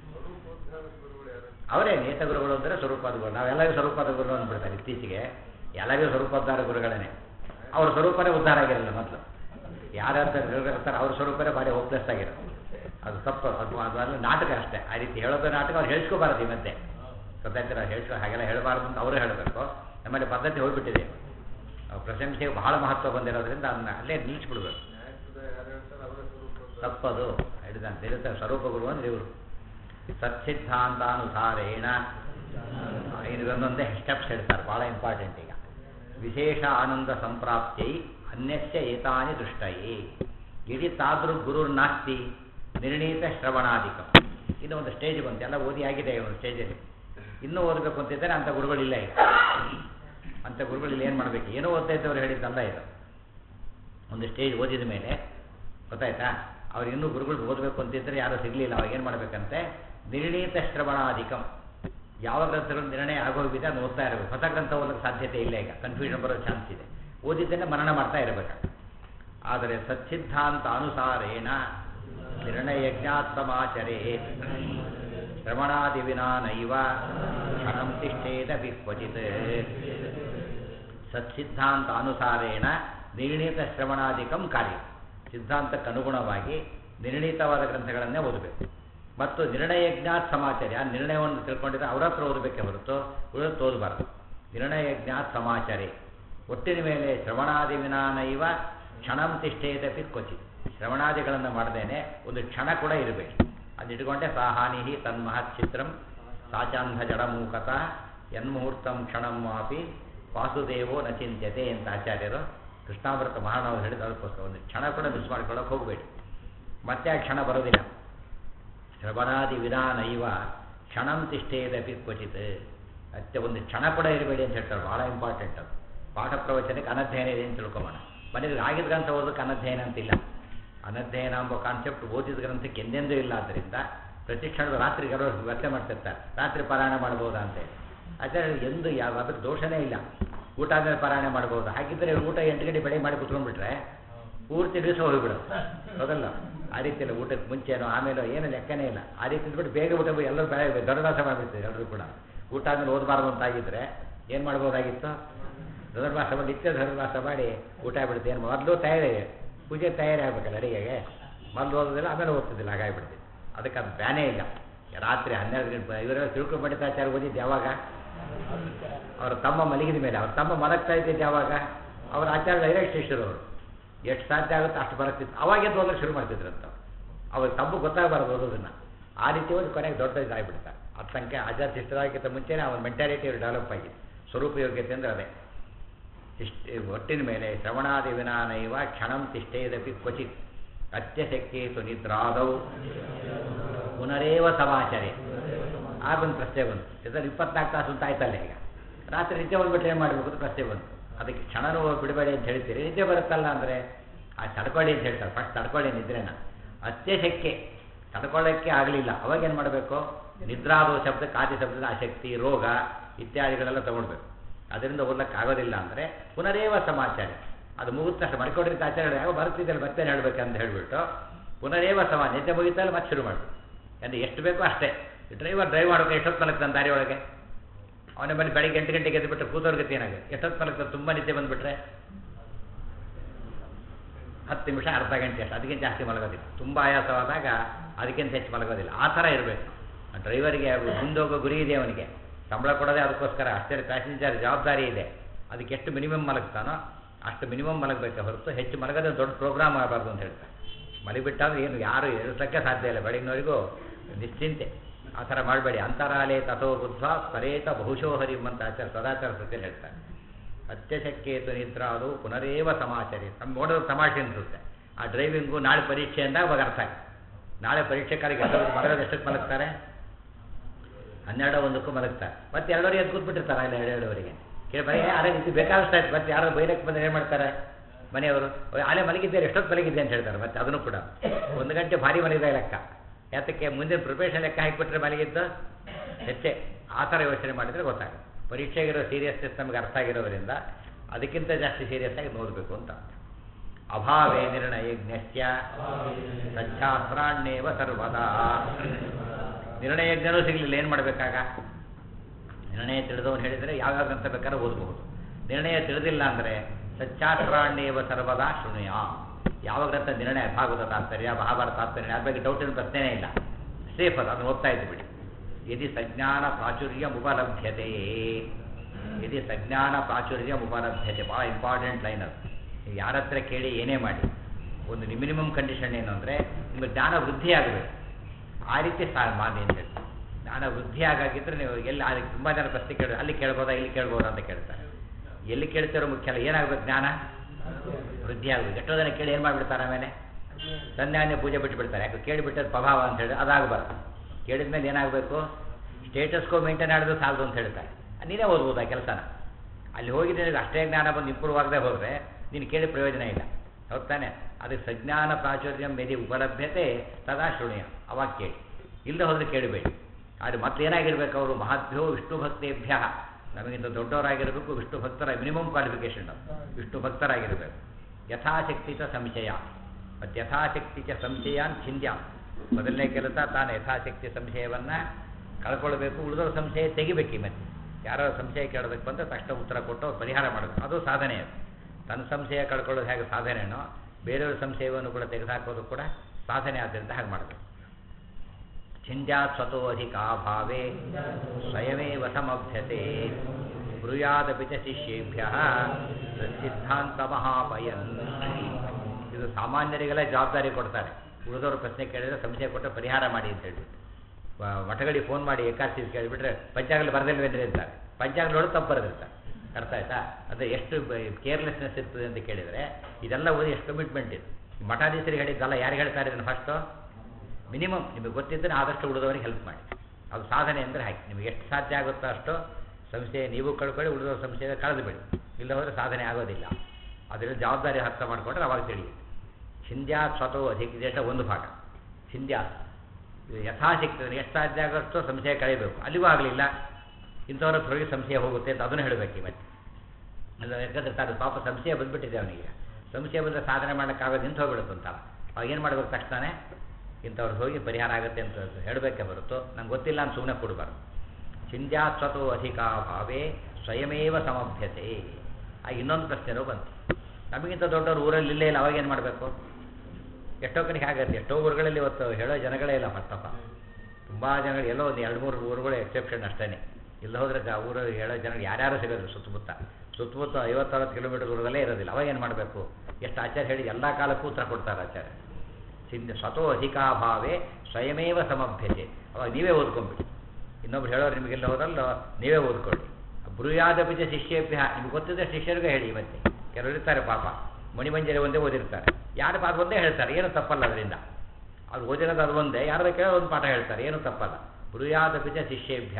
ಅವರೇ ನೇತ ಗುರುಗಳು ಅಂದರೆ ಸ್ವರೂಪದ ಗುರು. ನಾವೆಲ್ಲರಿಗೂ ಸ್ವರೂಪದ ಗುರು ಅಂದ್ಬಿಡ್ತಾರೆ ಇತ್ತೀಚೆಗೆ. ಎಲ್ಲರಿಗೂ ಸ್ವರೂಪೋದ್ಧಾರ ಗುರುಗಳೇ. ಅವ್ರ ಸ್ವರೂಪನೇ ಉದ್ಧಾರ ಆಗಿರಲಿಲ್ಲ ಮೊದಲು. ಯಾರ್ಯಾರು ಗುರುಗಳಿರ್ತಾರೆ ಅವ್ರ ಸ್ವರೂಪನೇ ಭಾರಿ ಹೋಪ್ಲೆಸ್ ಆಗಿರೋದು. ಅದು ತಪ್ಪು. ಅದು ಅದೆಲ್ಲ ನಾಟಕ ಅಷ್ಟೇ. ಆ ರೀತಿ ಹೇಳೋದು ನಾಟಕ. ಅವ್ರು ಹೇಳ್ಸ್ಕೋಬಾರದು ಈ ಮತ್ತೆ, ಗೊತ್ತಾಯ್ತಾರೆ. ಹೇಳ್ಸ್ಕೊ ಹಾಗೆಲ್ಲ ಹೇಳಬಾರ್ದು ಅಂತ ಅವರು ಹೇಳಬೇಕು. ನಮ್ಮಲ್ಲಿ ಪದ್ಧತಿ ಹೋಗ್ಬಿಟ್ಟಿದೆ. ಪ್ರಶಂಸೆಗೆ ಬಹಳ ಮಹತ್ವ ಬಂದಿರೋದ್ರಿಂದ ಅದನ್ನ ಅಲ್ಲೇ ನಿಲ್ಲಿಸ್ಬಿಡ್ಬೇಕು. ತಪ್ಪದು ಹೇಳಿದಂತೆ ಇರುತ್ತೆ. ಸ್ವರೂಪ ಗುರು ಅಂದರೆ ಇವರು ಸತ್ಸಿದ್ಧಾಂತಾನುಸಾರೇಣ ಇದೊಂದೊಂದೇ ಸ್ಟೆಪ್ಸ್ ಹೇಳ್ತಾರೆ, ಭಾಳ ಇಂಪಾರ್ಟೆಂಟ್. ಈಗ ವಿಶೇಷ ಆನಂದ ಸಂಪ್ರಾಪ್ತೈ ಅನ್ಯಸ್ಯ ಏತಾನಿ ದೃಷ್ಟಯೇ ಯದಿ ತಾದೃ ಗುರುರ್ನಾಸ್ತಿ ನಿರ್ಣೀತ ಶ್ರವಣಾಧಿಕಂ. ಇನ್ನೂ ಒಂದು ಸ್ಟೇಜ್ ಬಂತು, ಎಲ್ಲ ಓದಿ ಆಗಿದೆ ಒಂದು ಸ್ಟೇಜಲ್ಲಿ. ಇನ್ನೂ ಓದಬೇಕು ಅಂತಿದ್ದಾರೆ, ಅಂಥ ಗುರುಗಳಿಲ್ಲ ಈಗ. ಅಂಥ ಗುರುಗಳಿಲ್ಲ. ಏನು ಮಾಡಬೇಕು? ಏನೋ ಓದ್ತಾ ಇದ್ದವ್ರು ಹೇಳಿದ್ದಲ್ಲ ಇದು. ಒಂದು ಸ್ಟೇಜ್ ಓದಿದ ಮೇಲೆ ಗೊತ್ತಾಯ್ತಾ, ಅವ್ರು ಇನ್ನೂ ಗುರುಗಳು ಓದಬೇಕು ಅಂತಿದ್ದರೆ ಯಾರೂ ಸಿಗಲಿಲ್ಲ. ಅವಾಗ ಏನು ಮಾಡಬೇಕಂತೆ? ನಿರ್ಣೀತ ಶ್ರವಣಾಧಿಕಂ. ಯಾವ ಗ್ರಂಥಗಳು ನಿರ್ಣಯ ಆಗೋಗಿದೆ ಅದು ಓದ್ತಾ ಇರಬೇಕು. ಹೊಸ ಗ್ರಂಥ ಓದೋಕ್ಕೆ ಸಾಧ್ಯತೆ ಇಲ್ಲ ಈಗ, ಕನ್ಫ್ಯೂಷನ್ ಬರೋ ಚಾನ್ಸ್ ಇದೆ. ಓದಿದ್ದನ್ನೇ ಮನನ ಮಾಡ್ತಾ ಇರಬೇಕು. ಆದರೆ ಸತ್ಸಿದ್ಧಾಂತ ಅನುಸಾರೇಣ ನಿರ್ಣಯಜ್ಞಾತ್ ಸಮಾಚರೇ ಶ್ರವಣಾದಿ ವಿನಾ ನೈವ ಕ್ಷಣಂ ತಿಷ್ಠೇದಪಿ ಕ್ವಚಿತ್. ಸತ್ಸಿದ್ಧಾಂತ ಅನುಸಾರೇಣ ನಿರ್ಣೀತ ಶ್ರವಣಾಧಿಕಂ ಕಾರ್ಯ. ಸಿದ್ಧಾಂತಕ್ಕೆ ಅನುಗುಣವಾಗಿ ನಿರ್ಣೀತವಾದ ಗ್ರಂಥಗಳನ್ನೇ ಓದಬೇಕು. ಮತ್ತು ನಿರ್ಣಯಜ್ಞಾತ್ ಸಮಾಚಾರ, ಆ ನಿರ್ಣಯವನ್ನು ತಿಳ್ಕೊಂಡಿದ್ರೆ ಅವರ ಹತ್ರ ಓದಬೇಕೆ ಹೊರತು ಉಳಿದು ಓದಬಾರ್ದು. ನಿರ್ಣಯಜ್ಞಾತ್ ಸಮಾಚಾರೇ ಒಟ್ಟಿನ ಮೇಲೆ ಶ್ರವಣಾದಿ ವಿನಾನೈವ ಕ್ಷಣಂ ತಿಷ್ಠೇದಪಿ ಕ್ವಚಿತ್. ಶ್ರವಣಾದಿಗಳನ್ನು ಮಾಡದೇನೆ ಒಂದು ಕ್ಷಣ ಕೂಡ ಇರಬೇಕು. ಅದು ಇಟ್ಕೊಂಡೆ ಸಾಹಾನಿ ತನ್ಮಹತ್ ಚಿತ್ರಂ ಸಾಚಾಂಧ ಜಡಮೂಕತಃ ಯನ್ಮುಹೂರ್ತಂ ಕ್ಷಣಂ ವಾಪಿ ವಾಸುದೇವೋ ನ ಚಿಂತ್ಯತೆ ಅಂತ ಆಚಾರ್ಯರು ಕೃಷ್ಣಾಮೃತ ಮಹಾನಾವು ಹೇಳಿದ. ಅದಕ್ಕೋಸ್ಕರ ಒಂದು ಕ್ಷಣ ಕೂಡ ಮಿಸ್ ಮಾಡ್ಕೊಳ್ಳೋಕೆ ಹೋಗಬೇಡಿ. ಮತ್ತೆ ಆ ಕ್ಷಣ ಬರೋದಿಲ್ಲ. ಶ್ರವಣಾದಿ ವಿಧಾನೈವ ಕ್ಷಣಂ ತಿಷ್ಠೇದಪಿ ಕ್ವಚಿತ್. ಮತ್ತೆ ಒಂದು ಕ್ಷಣ ಕೂಡ ಇರಬೇಡಿ ಅಂತ ಹೇಳ್ತಾರೆ. ಭಾಳ ಇಂಪಾರ್ಟೆಂಟ್ ಅದು. ಪಾಠ ಪ್ರವಚನಕ್ಕೆ ಅನಧ್ಯಯನ ಇದೆ ಅಂತ ತಿಳ್ಕೊಬೋಣ. ಮನೆಗೆ ಆಗಿದ್ದ ಗ್ರಂಥ ಓದೋಕ್ಕೆ ಅನಧ್ಯಯನ ಅಂತಿಲ್ಲ. ಅನಧ್ಯಯನ ಎಂಬ ಕಾನ್ಸೆಪ್ಟ್ ಓದಿದ ಗ್ರಂಥಕ್ಕೆ ಎಂದೆಂದೂ ಇಲ್ಲ. ಆದ್ದರಿಂದ ಪ್ರತಿ ಕ್ಷಣದ ರಾತ್ರಿ ಕೆಲವರು ವ್ಯರ್ಥ ಮಾಡ್ತಿರ್ತಾರೆ. ರಾತ್ರಿ ಪಾರಾಯಣ ಮಾಡ್ಬೋದಾ ಅಂತೇಳಿ. ಆಚಾರ್ಯ ಎಂದು ಯಾವ ಅದ್ರ ದೋಷನೇ ಇಲ್ಲ. ಊಟ ಆದಮೇಲೆ ಪಾರಾಯಣ ಮಾಡ್ಬೋದು. ಹಾಗಿದ್ದರೆ ಊಟ ಎಂಟು ಗಂಟೆ ಬೆಳಗ್ಗೆ ಮಾಡಿ ಕುತ್ಕೊಂಡ್ಬಿಟ್ರೆ ಪೂರ್ತಿ ದಿವಸ ಹೋಗಿಬಿಡೋದು, ಹೌದಲ್ಲ? ಆ ರೀತಿಯಲ್ಲಿ ಊಟಕ್ಕೆ ಮುಂಚೆನೋ ಆಮೇಲೆ ಏನು ಲೆಕ್ಕನೇ ಇಲ್ಲ. ಆ ರೀತಿ ಇದ್ಬಿಟ್ಟು ಬೇಗ ಊಟ ಎಲ್ಲರೂ ಬೆಳಗ್ಗೆ ಧನುರ್ವಾಸ ಮಾಡಿರ್ತೀವಿ. ಎಲ್ಲರೂ ಕೂಡ ಊಟ ಆದಮೇಲೆ ಓದಬಾರ್ದು ಅಂತಾಗಿದ್ದರೆ ಏನು ಮಾಡ್ಬೋದಾಗಿತ್ತು? ಧನುರ್ವಾಸ ಮಾಡಿ ನಿತ್ಯ ಧನುರ್ವಾಸ ಮಾಡಿ ಊಟ ಆಗ್ಬಿಡುತ್ತೆ. ಏನು ಮೊದಲು ತಯಾರಿ, ಪೂಜೆ ತಯಾರಿ ಆಗಬೇಕಲ್ಲ ಅಡಿಗೆಗೆ. ಮೊದಲು ಓದೋದಿಲ್ಲ, ಆಮೇಲೆ ಓದ್ತಿದ್ದಿಲ್ಲ, ಹಾಗಾಗಿಬಿಡ್ತೀವಿ. ಅದಕ್ಕೆ ಅದು ಬ್ಯಾನೇ ಇಲ್ಲ. ರಾತ್ರಿ ಹನ್ನೆರಡು ಗಂಟೆ ಇವರೆಲ್ಲ ತಿಳ್ಕೊಂಡು ಪಂಡಿತಾಚಾರ್ಯ ಓದಿದ್ದು ಯಾವಾಗ? ಅವ್ರ ತಮ್ಮ ಮಲಗಿದ ಮೇಲೆ. ಅವ್ರ ತಮ್ಮ ಮಲಗ್ತಾ ಇದ್ದಿದ್ದು ಯಾವಾಗ? ಅವ್ರ ಆಚಾರ್ಯ ಡೈರೆಕ್ಟ್ ಶಿಷ್ಯರು ಅವರು. ಎಷ್ಟು ಸಾಧ್ಯ ಆಗುತ್ತೋ ಅಷ್ಟು ಬರಕ್ತಿತ್ತು. ಅವಾಗೇ ಓದಕ್ಕೆ ಶುರು ಮಾಡ್ತಿದ್ರಂತ. ಅವಾಗ ತಪ್ಪು ಗೊತ್ತಾಗಬಾರ್ದು ಓದೋದನ್ನು. ಆ ರೀತಿ ಹೋಗಿ ಕೊನೆಗೆ ದೊಡ್ಡ ಇದಾಗಿಬಿಡ್ತಾರೆ. ಅದು ಸಂಖ್ಯೆ ಅಜಾರ್ ಶಿಷ್ಟರಾಗಿಂತ ಮುಂಚೆನೇ ಅವನ ಮೆಂಟಾಲಿಟಿ ಡೆವಲಪ್ ಆಗಿದೆ. ಸ್ವರೂಪ ಯೋಗ್ಯತೆ ಅಂದರೆ ಅದೇ. ತಿಷ್ಠ ಒಟ್ಟಿನ ಮೇಲೆ ಶ್ರವಣಾದಿ ವಿನಾನೈವ ಕ್ಷಣಂ ತಿಷ್ಠೇದಪಿ ಕ್ವಚಿತ್ ಅತ್ಯಶಕ್ತಿಯೇತು ನಿದ್ರಾದೌ ಪುನರೇವ ಸಮಾಚಾರೆ. ಆಗೊಂದು ಪ್ರಶ್ನೆ ಬಂತು. ಇದರಲ್ಲಿ ಇಪ್ಪತ್ನಾಲ್ಕು ತಾಸು ಅಂತ ಆಯ್ತಲ್ಲ. ಈಗ ರಾತ್ರಿ ನಿದ್ದೆ ಬಂದುಬಿಟ್ರೆ ಏನು ಮಾಡಬೇಕು ಅಂತ ಪ್ರಶ್ನೆ ಬಂತು. ಅದಕ್ಕೆ ಕ್ಷಣನೂ ಬಿಡಬೇಡಿ ಅಂತ ಹೇಳ್ತೀರಿ. ನಿದ್ದೆ ಬರುತ್ತಲ್ಲ ಅಂದರೆ ಆ ತಡ್ಕೊಳ್ಳಿ ಅಂತ ಹೇಳ್ತಾರೆ. ಫಸ್ಟ್ ತಡ್ಕೊಳ್ಳಿ ನಿದ್ರೆನ. ಅತ್ಯಶಕ್ತಿ ತಡ್ಕೊಳ್ಳೋಕ್ಕೆ ಆಗಲಿಲ್ಲ, ಅವಾಗೇನು ಮಾಡಬೇಕು? ನಿದ್ರಾದೋ ಶಬ್ದಕ್ಕೆ ಆದಿ ಶಬ್ದದ ಆಸಕ್ತಿ, ರೋಗ ಇತ್ಯಾದಿಗಳೆಲ್ಲ ತಗೊಳ್ಬೇಕು. ಅದರಿಂದ ಓದಕ್ಕೆ ಆಗೋದಿಲ್ಲ ಅಂದರೆ ಪುನರೇವ ಸಮಾಚಾರ. ಅದು ಮುಗಿದ ತಕ್ಷಣ ಮಡ್ಕೊಂಡಿರ್ತ ಆಚಾರ್ಯ ಯಾವ ಬರ್ತಿದ್ದಲ್ಲಿ ಮತ್ತೆ ಹೇಳಬೇಕಂತ ಹೇಳಿಬಿಟ್ಟು ಪುನರೇವ ಸಮಾಚಾರ. ನಿದ್ದೆ ಮುಗಿತಲ್ಲ ಮತ್ತೆ ಶುರು ಮಾಡಬೇಕು. ಅಂದರೆ ಎಷ್ಟು ಬೇಕೋ ಅಷ್ಟೇ. ಡ್ರೈವರ್ ಡ್ರೈವ್ ಮಾಡೋಕೆ ಎಷ್ಟೊತ್ತು ಮಲಗ್ತಾನೆ ದಾರಿ ಒಳಗೆ? ಅವನ ಬಳಿ ಬೆಳಿಗ್ಗೆ ಎಂಟು ಗಂಟೆಗೆ ಎದ್ದುಬಿಟ್ರೆ ಕೂತವ್ರಿಗೆ ಏನಾಗುತ್ತೆ? ಎಷ್ಟೊತ್ತು ಮಲಗ್ತಾರೆ? ತುಂಬ ನಿದ್ದೆ ಬಂದುಬಿಟ್ರೆ ಹತ್ತು ನಿಮಿಷ ಅರ್ಧ ಗಂಟೆ ಅಷ್ಟು, ಅದಕ್ಕಿಂತ ಜಾಸ್ತಿ ಮಲಗೋದಿಲ್ಲ. ತುಂಬ ಆಯಾಸವಾದಾಗ ಅದಕ್ಕಿಂತ ಹೆಚ್ಚು ಮಲಗೋದಿಲ್ಲ. ಆ ಥರ ಇರಬೇಕು ಡ್ರೈವರಿಗೆ. ಮುಂದೋಗೋ ಗುರಿ ಇದೆ ಅವನಿಗೆ, ಸಂಬಳ ಕೊಡೋದೇ ಅದಕ್ಕೋಸ್ಕರ. ಅಷ್ಟೇ ಪ್ಯಾಸೆಂಜರ್ ಜವಾಬ್ದಾರಿ ಇದೆ. ಅದಕ್ಕೆ ಎಷ್ಟು ಮಿನಿಮಮ್ ಮಲಗ್ತಾನೋ ಅಷ್ಟು ಮಿನಿಮಮ್ ಮಲಗಬೇಕೆ ಹೊರತು ಹೆಚ್ಚು ಮಲಗೋದೇ ದೊಡ್ಡ ಪ್ರೋಗ್ರಾಮ್ ಆಗಬಾರ್ದು ಅಂತ ಹೇಳ್ತಾರೆ. ಮಲಗಿಬಿಟ್ಟಾದ್ರೆ ಏನು ಯಾರು ಎಳಿಸೋಕ್ಕೆ ಸಾಧ್ಯ ಇಲ್ಲ. ಬೆಳಗಿನವರೆಗೂ ನಿಶ್ಚಿಂತೆ. ಆ ಥರ ಮಾಡಬೇಡಿ. ಅಂತರಾಲೇ ತಥೋ ಬುದ್ಧ ಪರೇತ ಬಹುಶೋ ಹರಿಂ ಅಂತ ಆಚಾರ ಸದಾಚಾರ ಸತ್ಯಲ್ಲಿ ಹೇಳ್ತಾರೆ. ಅತ್ಯಶಕ್ಯೇತು ನಿದ್ರಾದು ಪುನರೇವ ಸಮಾಚಾರಿ. ನಮ್ಮ ನೋಡೋದು ತಮಾಷೆ ಅನಿಸುತ್ತೆ. ಆ ಡ್ರೈವಿಂಗು ನಾಳೆ ಪರೀಕ್ಷೆ ಅಂದಾಗ ಅವಾಗ ಅರ್ಥ ಆಗುತ್ತೆ. ನಾಳೆ ಪರೀಕ್ಷೆಕಾರಿಗೆ ಎಷ್ಟೊತ್ತು ಮಲಗೋದು ಎಷ್ಟಕ್ಕೆ ಮಲಗ್ತಾರೆ? ಹನ್ನೆರಡು ಒಂದಕ್ಕೂ ಮಲಗ್ತಾರೆ. ಮತ್ತೆ ಎರಡೂವರೆಗೆ ಎದ್ದು ಕೂತ್ಬಿಟ್ಟಿರ್ತಾರೆ. ಅಲ್ಲಿ ಎರಡೆರಡುವರೆಗೆ ಕೇಳಿ ಬರೀ ಅದೇ ರೀತಿ ಬೇಕಾದಷ್ಟು ಆಯ್ತು. ಮತ್ತೆ ಯಾರು ಬೈರಕ್ಕೆ ಬಂದರೆ ಏನು ಮಾಡ್ತಾರೆ ಮನೆಯವರು? ಅಲ್ಲೇ ಮಲಗಿದ್ದಾರೆ, ಎಷ್ಟೊತ್ತು ಮಲಗಿದ್ದೆ ಅಂತ ಹೇಳ್ತಾರೆ. ಮತ್ತೆ ಅದನ್ನು ಕೂಡ ಒಂದು ಗಂಟೆ ಭಾರಿ ಮಲಗಿದ ಲೆಕ್ಕ. ಯಾತಕ್ಕೆ? ಮುಂದಿನ ಪ್ರಿಪ್ರೇಷನ್ ಲೆಕ್ಕ ಹಾಕಿಬಿಟ್ರೆ ಮಲಗಿದ್ದು ಹೆಚ್ಚೆ. ಆ ಥರ ಯೋಚನೆ ಮಾಡಿದರೆ ಗೊತ್ತಾಗುತ್ತೆ. ಪರೀಕ್ಷೆಗಿರೋ ಸೀರಿಯಸ್ನೆಸ್ ನಮಗೆ ಅರ್ಥ ಆಗಿರೋದ್ರಿಂದ ಅದಕ್ಕಿಂತ ಜಾಸ್ತಿ ಸೀರಿಯಸ್ ಆಗಿ ನೋಡಬೇಕು ಅಂತ. ಅಭಾವೇ ನಿರ್ಣಯಜ್ಞಸ್ಯ ಸಚ್ಛಾಸ್ತ್ರಾಣ್ಯೇವ ಸರ್ವದಾ. ನಿರ್ಣಯಜ್ಞನೂ ಸಿಗಲಿಲ್ಲ, ಏನು ಮಾಡಬೇಕಾಗ? ನಿರ್ಣಯ ತಿಳಿದವನು ಹೇಳಿದರೆ ಯಾವ್ಯಾವ ಗ್ರಂಥ ಬೇಕಾದ್ರೆ ಓದಬಹುದು. ನಿರ್ಣಯ ತಿಳಿದಿಲ್ಲ ಅಂದರೆ ಸಚ್ಛಾಸ್ತ್ರಾಣ್ಯೇವ ಸರ್ವದಾ ಶೃಣುಯ. ಯಾವ ಗ್ರಂಥ ನಿರ್ಣಯ, ಭಾಗವತ ತಾತ್ಪರ್ಯ, ಮಹಾಭಾರತ ತಾತ್ಪರ್ಯ, ಅದ್ರ ಬಗ್ಗೆ ಡೌಟಿನ ಪ್ರಶ್ನೆನೇ ಇಲ್ಲ. ಸೇಫ್ ಅದು, ಅದನ್ನು ಓದ್ತಾ ಇದ್ದು ಬಿಡಿ. ಯದಿ ಸಜ್ಞಾನ ಪ್ರಾಚುರ್ಯ ಉಪಲಭ್ಯತೆ, ಯದಿ ಸಜ್ಞಾನ ಪ್ರಾಚುರ್ಯ ಉಪಲಭ್ಯತೆ, ಭಾಳ ಇಂಪಾರ್ಟೆಂಟ್ ಲೈನ್ ಅದು. ನೀವು ಯಾರ ಹತ್ರ ಕೇಳಿ ಏನೇ ಮಾಡಿ, ಒಂದು ಮಿನಿಮಮ್ ಕಂಡೀಷನ್ ಏನು ಅಂದರೆ ನಿಮಗೆ ಜ್ಞಾನ ವೃದ್ಧಿ ಆಗಬೇಕು. ಆ ರೀತಿ ಸಾ ಮಾಡಿ ಅಂತ ಹೇಳಿ. ಜ್ಞಾನ ವೃದ್ಧಿ ಆಗಾಗಿದ್ದರೆ ನೀವು ಎಲ್ಲಿ ಅದಕ್ಕೆ ತುಂಬ ಜನ ಪ್ರಶ್ನೆ ಕೇಳಿ ಅಲ್ಲಿ ಕೇಳ್ಬೋದಾ ಇಲ್ಲಿ ಕೇಳ್ಬೋದಾ ಅಂತ ಕೇಳ್ತಾರೆ. ಎಲ್ಲಿ ಕೇಳ್ತಿರೋ ಮುಖ್ಯ ಅಲ್ಲ, ಏನಾಗಬೇಕು? ಜ್ಞಾನ ವೃದ್ಧಿ ಆಗಬೇಕು. ಎಷ್ಟೋ ಜನ ಕೇಳಿ ಏನು ಮಾಡಿಬಿಡ್ತಾರೆ, ಆಮೇಲೆ ಸಂಧ್ಯಾನ್ಯ ಪೂಜೆ ಬಿಟ್ಟುಬಿಡ್ತಾರೆ. ಯಾಕೆ? ಕೇಳಿಬಿಟ್ಟದ ಪ್ರಭಾವ ಅಂತ ಹೇಳಿ ಅದಾಗಬಾರ್ದು. ಕೇಳಿದ ಮೇಲೆ ಏನಾಗಬೇಕು? ಸ್ಟೇಟಸ್ಕೋ ಮೇಂಟೈನ್ ಆಡೋದು ಸಾಲದು ಅಂತ ಹೇಳ್ತಾರೆ. ನೀನೇ ಓದ್ಬೋದು ಆ ಕೆಲಸನ. ಅಲ್ಲಿ ಹೋಗಿದ್ದೆ ನಿನಗೆ ಅಷ್ಟೇ ಜ್ಞಾನ ಬಂದು ಇಂಪ್ರೂವ್ ಆಗದೆ ಹೋದರೆ ನೀನು ಕೇಳಿ ಪ್ರಯೋಜನ ಇಲ್ಲ. ಹೌದು ತಾನೆ? ಅದಕ್ಕೆ ಸಜ್ಞಾನ ಪ್ರಾಚುರ್ಯಂ ಯದಿ ಉಪಲಭ್ಯತೆ ತದಾ ಶೃಣುಯ. ಅವಾಗ ಕೇಳಿ, ಇಲ್ಲದೆ ಹೋದರೆ ಕೇಳಬೇಡಿ. ಆದರೆ ಮತ್ತೇನಾಗಿರ್ಬೇಕು? ಅವರು ಮಹಾಭ್ಯೋ ವಿಷ್ಣು ಭಕ್ತೇಭ್ಯ, ನಮಗಿಂತ ದೊಡ್ಡವರಾಗಿರಬೇಕು, ವಿಷ್ಣು ಭಕ್ತರ ಮಿನಿಮಮ್ ಕ್ವಾಲಿಫಿಕೇಷನ್ ವಿಷ್ಣು ಭಕ್ತರಾಗಿರಬೇಕು. ಯಥಾಶಕ್ತಿ ಚ ಸಂಶಯ, ಮತ್ತು ಯಥಾಶಕ್ತಿ ಚ ಸಂಶಯಾನ್ ಛಿಂದ್ಯ. ಮೊದಲನೇ ಕೆಲಸ ತಾನು ಯಥಾಶಕ್ತಿ ಸಂಶಯವನ್ನು ಕಳ್ಕೊಳ್ಬೇಕು, ಉಳಿದವ್ರ ಸಂಶಯ ತೆಗಿಬೇಕು. ಮತ್ತೆ ಯಾರೋ ಸಂಶಯ ಕೇಳೋದಕ್ಕೆ ಬಂದರೆ ತಕ್ಷಣ ಉತ್ತರ ಕೊಟ್ಟು ಅವ್ರು ಪರಿಹಾರ ಮಾಡಬೇಕು. ಅದು ಸಾಧನೆ. ಅದು ತನ್ನ ಸಂಶಯ ಕಳ್ಕೊಳ್ಳೋದು ಹೇಗೆ ಸಾಧನೆನೋ, ಬೇರೆಯವ್ರ ಸಂಶಯವನ್ನು ಕೂಡ ತೆಗೆದುಹಾಕೋದು ಕೂಡ ಸಾಧನೆ. ಆದ್ದರಿಂದ ಹಾಗೆ ಮಾಡಬೇಕು. ಛಿಂದ್ಯಾತ್ ಸ್ವತೋ ಅಧಿಕಾಭಾವೇ ಸ್ವಯಮೇವ ಸಮಭ್ಯತೆ ಬ್ರೂಯಾದಪಿ ಚ ಶಿಷ್ಯೇಭ್ಯ ಸಿದ್ಧಾಂತ ಮಹಾಪಯನ್. ಇದು ಸಾಮಾನ್ಯರಿಗೆಲ್ಲ ಜವಾಬ್ದಾರಿ ಕೊಡ್ತಾರೆ. ಉಳಿದವರು ಪ್ರಶ್ನೆ ಕೇಳಿದರೆ ಸಂಶಯ ಕೊಟ್ಟು ಪರಿಹಾರ ಮಾಡಿ ಅಂತ ಹೇಳ್ಬಿಟ್ಟು ಮಠಗಳಿಗೆ ಫೋನ್ ಮಾಡಿ ಏಕಾದಶಿ ಕೇಳಿಬಿಟ್ರೆ ಪಂಚಾಂಗಲ್ಲಿ ಬರೆದಿಲ್ವೇನ್ರಿ ಅಂತಾರೆ. ಪಂಚಾಂಗಲ್ಲಿ ನೋಡೋದು ತಪ್ಪು ಬರೆದಿರ್ತಾರೆ. ಅರ್ಥ ಆಯ್ತಾ? ಅದು ಎಷ್ಟು ಕೇರ್ಲೆಸ್ನೆಸ್ ಇರ್ತದೆ ಅಂತ ಕೇಳಿದರೆ ಇದೆಲ್ಲ ಓದಿ ಎಷ್ಟು ಕಮಿಟ್ಮೆಂಟ್ ಇದೆ. ಮಠಾಧೀಶರಿಗೆ ಹೇಳಿದ್ದಲ್ಲ, ಯಾರಿಗೆ ಹೇಳ್ತಾರೆ ಇದನ್ನು? ಫಸ್ಟು ಮಿನಿಮಮ್ ನಿಮಗೆ ಗೊತ್ತಿದ್ದರೆ ಆದಷ್ಟು ಉಳಿದವರಿಗೆ ಹೆಲ್ಪ್ ಮಾಡಿ. ಅದು ಸಾಧನೆ ಅಂದರೆ ಹಾಕಿ. ನಿಮಗೆ ಎಷ್ಟು ಸಾಧ್ಯ ಆಗುತ್ತೋ ಅಷ್ಟು ಸಂಶಯ ನೀವು ಕಳ್ಕೊಳ್ಳಿ, ಉಳಿದವ್ರ ಸಂಶಯ ಕಳೆದು ಬಿಡಿ. ಇಲ್ಲ ಹೋದರೆ ಸಾಧನೆ ಆಗೋದಿಲ್ಲ. ಅದರಿಂದ ಜವಾಬ್ದಾರಿ ಅರ್ಥ ಮಾಡಿಕೊಂಡ್ರೆ ಅವಾಗ ತಿಳಿಯುತ್ತೆ. ಛಿಂದ್ಯಾತ್ ಸ್ವತೋ ಅಧಿಕ ಒಂದು ಭಾಗ. ಛಿಂದ್ಯಾತ್ ಯಥಾಶಕ್ತಿ ಎಷ್ಟು ಸಾಧ್ಯ ಆಗೋಷ್ಟೋ ಸಂಶಯ ಕಳೆಯಬೇಕು. ಅಲ್ಲಿಗೂ ಆಗಲಿಲ್ಲ, ಇಂಥವ್ರ ಹೊರಗೆ ಸಂಶಯ ಹೋಗುತ್ತೆ ಅಂತ ಅದನ್ನು ಹೇಳಬೇಕು. ಮತ್ತೆ ಅಲ್ಲ, ಯಾಕಂದರೆ ತಾನು ಪಾಪ ಸಂಶಯ ಬಂದುಬಿಟ್ಟಿದೆ ಅವನಿಗೆ. ಸಂಶಯ ಬಂದರೆ ಸಾಧನೆ ಮಾಡೋಕ್ಕಾಗೋದು ನಿಂತು ಹೋಗ್ಬಿಡುತ್ತೆ ಅಂತಲ್ಲ. ಅವಾಗ ಏನು ಮಾಡಬೇಕು? ತಕ್ಷಣ ಇಂಥವ್ರು ಹೋಗಿ ಪರಿಹಾರ ಆಗುತ್ತೆ ಅಂತ ಹೇಳಬೇಕೆ ಹೊರತು ನಂಗೆ ಗೊತ್ತಿಲ್ಲ ಅಂತ ಸುಮ್ಮನೆ ಕೊಡಬಾರ್ದು. ಛಿಂದ್ಯಾತ್ ಸ್ವತೋ ಅಧಿಕಾಭಾವೇ ಸ್ವಯಮೇವ ಸಮಭ್ಯತೆ. ಆ ಇನ್ನೊಂದು ಪ್ರಶ್ನೆನೂ ಬಂತು. ನಮಗಿಂತ ದೊಡ್ಡವರು ಊರಲ್ಲಿ ಇಲ್ಲೇ ಇಲ್ಲ, ಅವಾಗೇನು ಮಾಡಬೇಕು? ಎಷ್ಟೋ ಕಡೆಗೆ ಆಗುತ್ತೆ. ಎಷ್ಟೋ ಊರುಗಳಲ್ಲಿ ಇವತ್ತು ಹೇಳೋ ಜನಗಳೇ ಇಲ್ಲ. ಫಸ್ಟ್ ಆಫ್ ಆಲ್ ತುಂಬ ಜನಗಳು ಎಲ್ಲೋ ಒಂದು ಎರಡು ಮೂರು ಊರುಗಳು ಎಕ್ಸೆಪ್ಷನ್ ಅಷ್ಟೇ. ಇಲ್ಲ ಹೋದ್ರೆ ಜ ಊರು ಹೇಳೋ ಜನರು ಯಾರ್ಯಾರು ಸಿಗೋದು ಸುತ್ತಮುತ್ತ ಸುತ್ತಮುತ್ತ ಐವತ್ತರವತ್ತು ಕಿಲೋಮೀಟರ್ ದೂರದಲ್ಲೇ ಇರೋದಿಲ್ಲ ಅವಾಗ ಏನು ಮಾಡಬೇಕು ಎಷ್ಟು ಆಚಾರ್ಯ ಹೇಳಿ ಎಲ್ಲ ಕಾಲಕ್ಕೂ ಉತ್ತರ ಕೊಡ್ತಾರೆ ಆಚಾರ್ಯ ಸಿದ್ಧ ಸ್ವತೋ ಅಧಿಕಾಭಾವೇ ಸ್ವಯಮೇವ ಸಮಭ್ಯತೆ ಅವಾಗ ನೀವೇ ಓದ್ಕೊಂಬಿಡಿ ಇನ್ನೊಬ್ರು ಹೇಳೋರು ನಿಮಗೆಲ್ಲ ಹೋದಲ್ಲ ನೀವೇ ಓದ್ಕೊಳ್ಳಿ ಬ್ರೂಯಾದ ಬೀಜ ಶಿಷ್ಯೇಭ್ಯ ನಿಮ್ಗೆ ಗೊತ್ತಿದ್ದ ಶಿಷ್ಯರಿಗೂ ಹೇಳಿ ಮತ್ತೆ ಕೆಲವರು ಇರ್ತಾರೆ ಪಾಪ ಮಣಿಮಂಜರಿ ಒಂದೇ ಓದಿರ್ತಾರೆ ಯಾರು ಪಾಠ ಒಂದೇ ಹೇಳ್ತಾರೆ ಏನು ತಪ್ಪಲ್ಲ ಅದರಿಂದ ಅವ್ರು ಓದಿರೋದು ಅದು ಒಂದೇ ಯಾರು ಕೇಳೋ ಒಂದು ಪಾಠ ಹೇಳ್ತಾರೆ ಏನು ತಪ್ಪಲ್ಲ ಬ್ರೂಯಾದ ಬೀಜ ಶಿಷ್ಯೇಭ್ಯ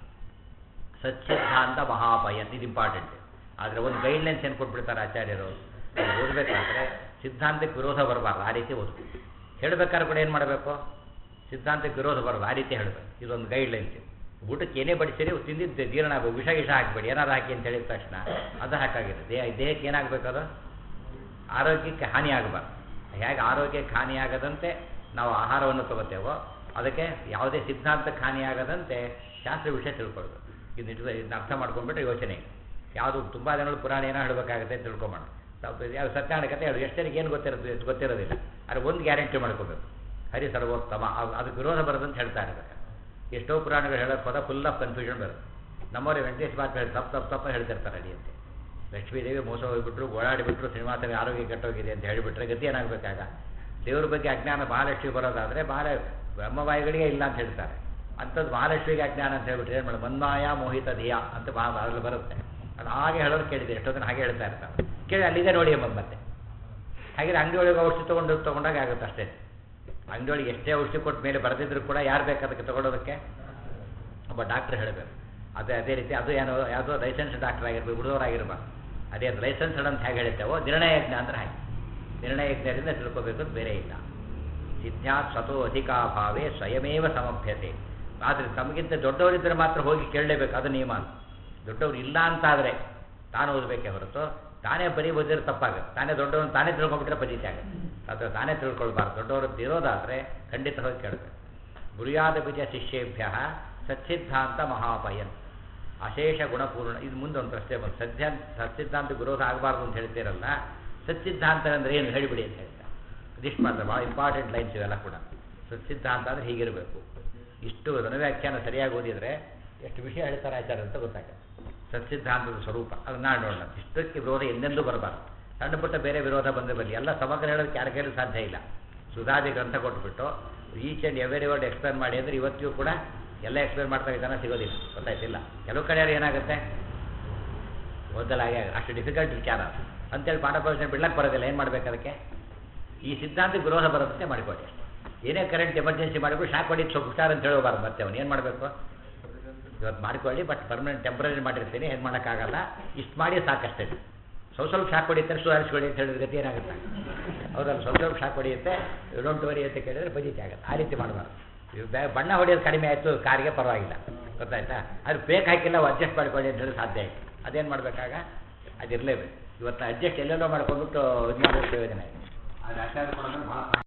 ಸಚ್ಚಿದ್ಧಾಂತ ಮಹಾಪಯನ್ ಇದು ಇಂಪಾರ್ಟೆಂಟ್ ಆದರೆ ಒಂದು ಗೈಡ್ಲೈನ್ಸ್ ಏನು ಕೊಟ್ಬಿಡ್ತಾರೆ ಆಚಾರ್ಯರು ಓದಬೇಕಾದ್ರೆ ಸಿದ್ಧಾಂತಕ್ಕೆ ವಿರೋಧ ಬರಬಾರ್ದು ಆ ರೀತಿ ಓದಬೇಕು ಹೇಳಬೇಕಾದ್ರೆ ಕೂಡ ಏನು ಮಾಡಬೇಕು ಸಿದ್ಧಾಂತಕ್ಕೆ ವಿರೋಧ ಬರೋದು ಆ ರೀತಿ ಹೇಳಬೇಕು ಇದೊಂದು ಗೈಡ್ಲೈನ್ಸ್ ಊಟಕ್ಕೆ ಏನೇ ಬಡಿಸಿರಿ ತಿಂದಿದ್ದು ಜೀರ್ಣ ವಿಷ ಗಿಷ ಹಾಕಬೇಡಿ ಏನಾರು ಹಾಕಿ ಅಂತ ಹೇಳಿದ ತಕ್ಷಣ ಅದು ಹಾಕಾಗಿದೆ ದೇಹ ದೇಹಕ್ಕೆ ಏನಾಗಬೇಕು ಅದು ಆರೋಗ್ಯಕ್ಕೆ ಹಾನಿ ಆಗಬಾರ್ದು ಹೇಗೆ ಆರೋಗ್ಯಕ್ಕೆ ಹಾನಿಯಾಗದಂತೆ ನಾವು ಆಹಾರವನ್ನು ತಗೋತೇವೋ ಅದಕ್ಕೆ ಯಾವುದೇ ಸಿದ್ಧಾಂತಕ್ಕೆ ಹಾನಿಯಾಗದಂತೆ ಶಾಸ್ತ್ರ ವಿಷಯ ತಿಳ್ಕೊಳ್ಬೇಕು ಇದು ಇದನ್ನ ಅರ್ಥ ಮಾಡ್ಕೊಂಡ್ಬಿಟ್ರೆ ಯೋಚನೆ ಯಾವುದು ತುಂಬ ಜನಗಳು ಪುರಾಣ ಏನೋ ಹೇಳಬೇಕಾಗುತ್ತೆ ಅಂತ ತಿಳ್ಕೊಂಬೋಣ ಯಾವ ಸತ್ಯನಾರಾಯಣ ಕಥೆ ಹೇಳಿ ಎಷ್ಟು ಜನಕ್ಕೆ ಏನು ಗೊತ್ತಿರೋದು ಎಷ್ಟು ಗೊತ್ತಿರೋದಿಲ್ಲ ಆದರೆ ಒಂದು ಗ್ಯಾರಂಟಿ ಮಾಡ್ಕೋಬೇಕು ಹರಿ ಸರ್ವೋತ್ತಮ ಅದಕ್ಕೆ ವಿರೋಧ ಬರೋದಂತ ಹೇಳ್ತಾ ಇರಬೇಕು ಎಷ್ಟೋ ಪುರಾಣಗಳು ಹೇಳೋ ಪದ ಫುಲ್ ಆಫ್ ಕನ್ಫ್ಯೂಷನ್ ಬರುತ್ತೆ ನಮ್ಮವರೇ ವೆಂಕಟೇಶ್ ಮಾತು ಹೇಳಿ ತಪ್ಪು ತಪ್ಪು ತಪ್ಪ ಹೇಳ್ತಿರ್ತಾರೆ ಅಡಿಯಂತೆ ಲಕ್ಷ್ಮೀದೇವಿ ಮೋಸ ಹೋಗಿಬಿಟ್ರು ಓಡಾಡಿಬಿಟ್ರು ಶ್ರೀನಿವಾಸನಿಗೆ ಆರೋಗ್ಯ ಕೆಟ್ಟೋಗಿದೆ ಅಂತ ಹೇಳಿಬಿಟ್ರೆ ಗತಿ ಏನಾಗಬೇಕಾಗ ದೇವ್ರ ಬಗ್ಗೆ ಅಜ್ಞಾನ ಮಹಾಲಕ್ಷ್ಮಿ ಬರೋದಾದರೆ ಮಹಾಲ ಬ್ರಹ್ಮವಾಯುಗಳಿಗೆ ಇಲ್ಲ ಅಂತ ಹೇಳ್ತಾರೆ ಅಂಥದ್ದು ಮಹಾಲಕ್ಷ್ಮಿಗೆ ಅಜ್ಞಾನ ಅಂತ ಹೇಳ್ಬಿಟ್ರೆ ಏನು ಮಾಡೋದು ಮನ್ಮಾಯ ಮೋಹಿತ ಧಿಯಾ ಅಂತ ಮಹಾ ಅದರಲ್ಲಿ ಬರುತ್ತೆ ಅದು ಹಾಗೆ ಹೇಳೋರು ಕೇಳಿದೆ ಎಷ್ಟೊತ್ತನ ಹಾಗೆ ಹೇಳ್ತಾ ಇರ್ತಾರೆ ಕೇಳಿ ಅಲ್ಲಿದೆ ನೋಡಿ ಎಂಬ ಮತ್ತೆ ಹಾಗೆ ಅಂಗಡಿ ಒಳಗೆ ಔಷಧಿ ತೊಗೊಂಡು ತೊಗೊಂಡಾಗ ಆಗುತ್ತೆ ಅಷ್ಟೇ ಅಂಗಡಿ ಒಳಗೆ ಎಷ್ಟೇ ಔಷಧಿ ಕೊಟ್ಟ ಮೇಲೆ ಬರೆದಿದ್ರು ಕೂಡ ಯಾರು ಬೇಕು ಅದಕ್ಕೆ ತೊಗೊಳೋದಕ್ಕೆ ಒಬ್ಬ ಡಾಕ್ಟ್ರ್ ಹೇಳಬೇಕು ಅದೇ ಅದೇ ರೀತಿ ಅದು ಏನೋ ಯಾವುದೋ ಲೈಸೆನ್ಸ್ ಡಾಕ್ಟರ್ ಆಗಿರ್ಬೇಕು ಹುಡುಗರಾಗಿರ್ಬಾರ್ದು ಅದೇ ಅದು ಲೈಸೆನ್ಸ್ ಅಂತ ಹೇಗೆ ಹೇಳ್ತೇವೋ ನಿರ್ಣಯಜ್ಞ ಅಂದ್ರೆ ಹಾಗೆ ನಿರ್ಣಯಜ್ಞದಿಂದ ತಿಳ್ಕೋಬೇಕು ಬೇರೆ ಇಲ್ಲ ಸಿದ್ಧಾತ್ ಸ್ವತೋ ಅಧಿಕಾಭಾವೇ ಸ್ವಯಮೇವ ಸಮಭ್ಯತೆ ಆದರೆ ತಮಗಿಂತ ದೊಡ್ಡವರಿದ್ದರೆ ಮಾತ್ರ ಹೋಗಿ ಕೇಳಲೇಬೇಕು ಅದು ನಿಯಮ ದೊಡ್ಡವ್ರು ಇಲ್ಲ ಅಂತಾದರೆ ತಾನು ಓದಬೇಕೇ ಹೊರತು ತಾನೇ ಬರೀ ಓದಿದ್ರೆ ತಪ್ಪಾಗುತ್ತೆ ತಾನೇ ದೊಡ್ಡವನು ತಾನೇ ತಿಳ್ಕೊಂಡ್ಬಿಟ್ರೆ ಪದ್ಧತಿ ಆಗುತ್ತೆ ಅಥವಾ ತಾನೇ ತಿಳ್ಕೊಳ್ಬಾರ್ದು ದೊಡ್ಡವರು ಇರೋದಾದರೆ ಖಂಡಿತ ಹೋಗಿ ಕೇಳಬೇಕು ಗುರಿಯಾದ ಬೀಜ ಶಿಷ್ಯೇಭ್ಯ ಸಚ್ಚಿದ್ಧಾಂತ ಮಹಾಪಯನ್ ಅಶೇಷ ಗುಣಪೂರ್ಣ ಇದು ಮುಂದೆ ಒಂದು ಪ್ರಶ್ನೆ ಬಂದು ಸದ್ಯ ಸಚ್ಚಿದ್ಧಾಂತ ವಿರೋಧ ಆಗಬಾರ್ದು ಅಂತ ಹೇಳ್ತೀರಲ್ಲ ಸಚ್ಚಿದ್ಧಾಂತ ಅಂದರೆ ಏನು ಹೇಳಿಬಿಡಿ ಅಂತ ಹೇಳ್ತಾರೆ ಇದಿಷ್ಟು ಮಾತ್ರ ಭಾಳ ಇಂಪಾರ್ಟೆಂಟ್ ಲೈನ್ಸ್ ಇವೆಲ್ಲ ಕೂಡ ಸಚ್ಚಿದ್ಧಾಂತ ಅಂದರೆ ಹೀಗಿರಬೇಕು ಇಷ್ಟು ಧನವ್ಯಾಖ್ಯಾನ ಸರಿಯಾಗಿ ಓದಿದರೆ ಎಷ್ಟು ವಿಷಯ ಹೇಳ್ತಾರೆ ಆಚಾರ ಅಂತ ಗೊತ್ತಾಗುತ್ತೆ ಸಚ್ಚಿದ್ಧಾಂತದ ಸ್ವರೂಪ ಅದನ್ನ ನೋಡೋಣ ಇಷ್ಟಕ್ಕೆ ವಿರೋಧ ಎಂದೆಂದೂ ಬರಬಾರ್ದು ಸಣ್ಣ ಪುಟ್ಟ ಬೇರೆ ವಿರೋಧ ಬಂದರೆ ಬರಲಿ ಎಲ್ಲ ಸಮಗ್ರ ಹೇಳೋದಕ್ಕೆ ಯಾರ ಕೈಲೂ ಸಾಧ್ಯ ಇಲ್ಲ ಸುಧಾದಿ ಗ್ರಂಥ ಕೊಟ್ಬಿಟ್ಟು each and every word explain ಮಾಡಿ ಅಂದರೆ ಇವತ್ತಿಗೂ ಕೂಡ ಎಲ್ಲ ಎಕ್ಸ್ಪ್ಲೇನ್ ಮಾಡ್ತಾ ಜನ ಸಿಗೋದಿಲ್ಲ ಗೊತ್ತಾಯ್ತಿಲ್ಲ ಕೆಲವು ಕಡೆ ಏನಾಗುತ್ತೆ ಓದಲಾಗೆ ಅಷ್ಟು ಡಿಫಿಕಲ್ಟ್ ವಿಚಾರ ಅಂತೇಳಿ ಪಾಠ ಪ್ರವಚನ ಬಿಡ್ಲಕ್ಕೆ ಬರೋದಿಲ್ಲ ಏನು ಮಾಡಬೇಕು ಅದಕ್ಕೆ ಈ ಸಿದ್ಧಾಂತಕ್ಕೆ ವಿರೋಧ ಬರೋದಕ್ಕೆ ಮಾಡಿಕೊಡಿ ಏನೇ ಕರೆಂಟ್ ಎಮರ್ಜೆನ್ಸಿ ಮಾಡಿಬಿಟ್ಟು ಶಾಕ್ ಹೊಡಿ ಸ್ವಲ್ಪ ಹುಷಾರ್ ಅಂತ ಹೇಳೋಬಾರ್ದು ಮತ್ತೆ ಅವನು ಏನು ಮಾಡಬೇಕು ಇವತ್ತು ಮಾಡ್ಕೊಳ್ಳಿ ಬಟ್ ಪರ್ಮನೆಂಟ್ ಟೆಂಪ್ರರಿ ಮಾಡಿರ್ತೀನಿ ಏನು ಮಾಡೋಕ್ಕಾಗಲ್ಲ ಇಷ್ಟು ಮಾಡಿ ಸಾಕಷ್ಟೇ ಸ್ವಲ್ಪ ಸ್ವಲ್ಪ ಶಾಕ್ ಹೊಡಿತಾರೆ ಸುಧಾರಿಸ್ಕೊಳ್ಳಿ ಅಂತ ಹೇಳಿದ್ರೆ ಗತಿ ಏನಾಗುತ್ತೆ ಹೌದಲ್ಲ ಸ್ವಲ್ಪ ಸ್ವಲ್ಪ ಶಾಕ್ ಹೊಡಿಯುತ್ತೆ ಡೋಂಟ್ ವರಿ ಅಂತ ಕೇಳಿದ್ರೆ ಬಜೆಟ್ ಆಗುತ್ತೆ ಆ ರೀತಿ ಮಾಡಬಾರ್ದು ಬಣ್ಣ ಹೊಡೆಯೋದು ಕಡಿಮೆ ಆಯಿತು ಕಾರಿಗೆ ಪರವಾಗಿಲ್ಲ ಗೊತ್ತಾಯ್ತಾ ಅದು ಬೇಕ್ ಹಾಕಿಲ್ಲ ಅಡ್ಜಸ್ಟ್ ಮಾಡ್ಕೊಳ್ಳಿ ಅಂತ ಹೇಳಿ ಸಾಧ್ಯ ಆಯಿತು ಅದೇನು ಮಾಡಬೇಕಾಗ ಅದಿರಲೇಬೇಕು ಇವತ್ತು ಅಡ್ಜಸ್ಟ್ ಎಲ್ಲೆಲ್ಲೋ ಮಾಡ್ಕೊಂಡ್ಬಿಟ್ಟು ಇದು ಮಾಡೋ ಪ್ರಯೋಜನ ಇದೆ ಅದು ಆಚಾರ ಕೊಡೋದು ಭಾಳ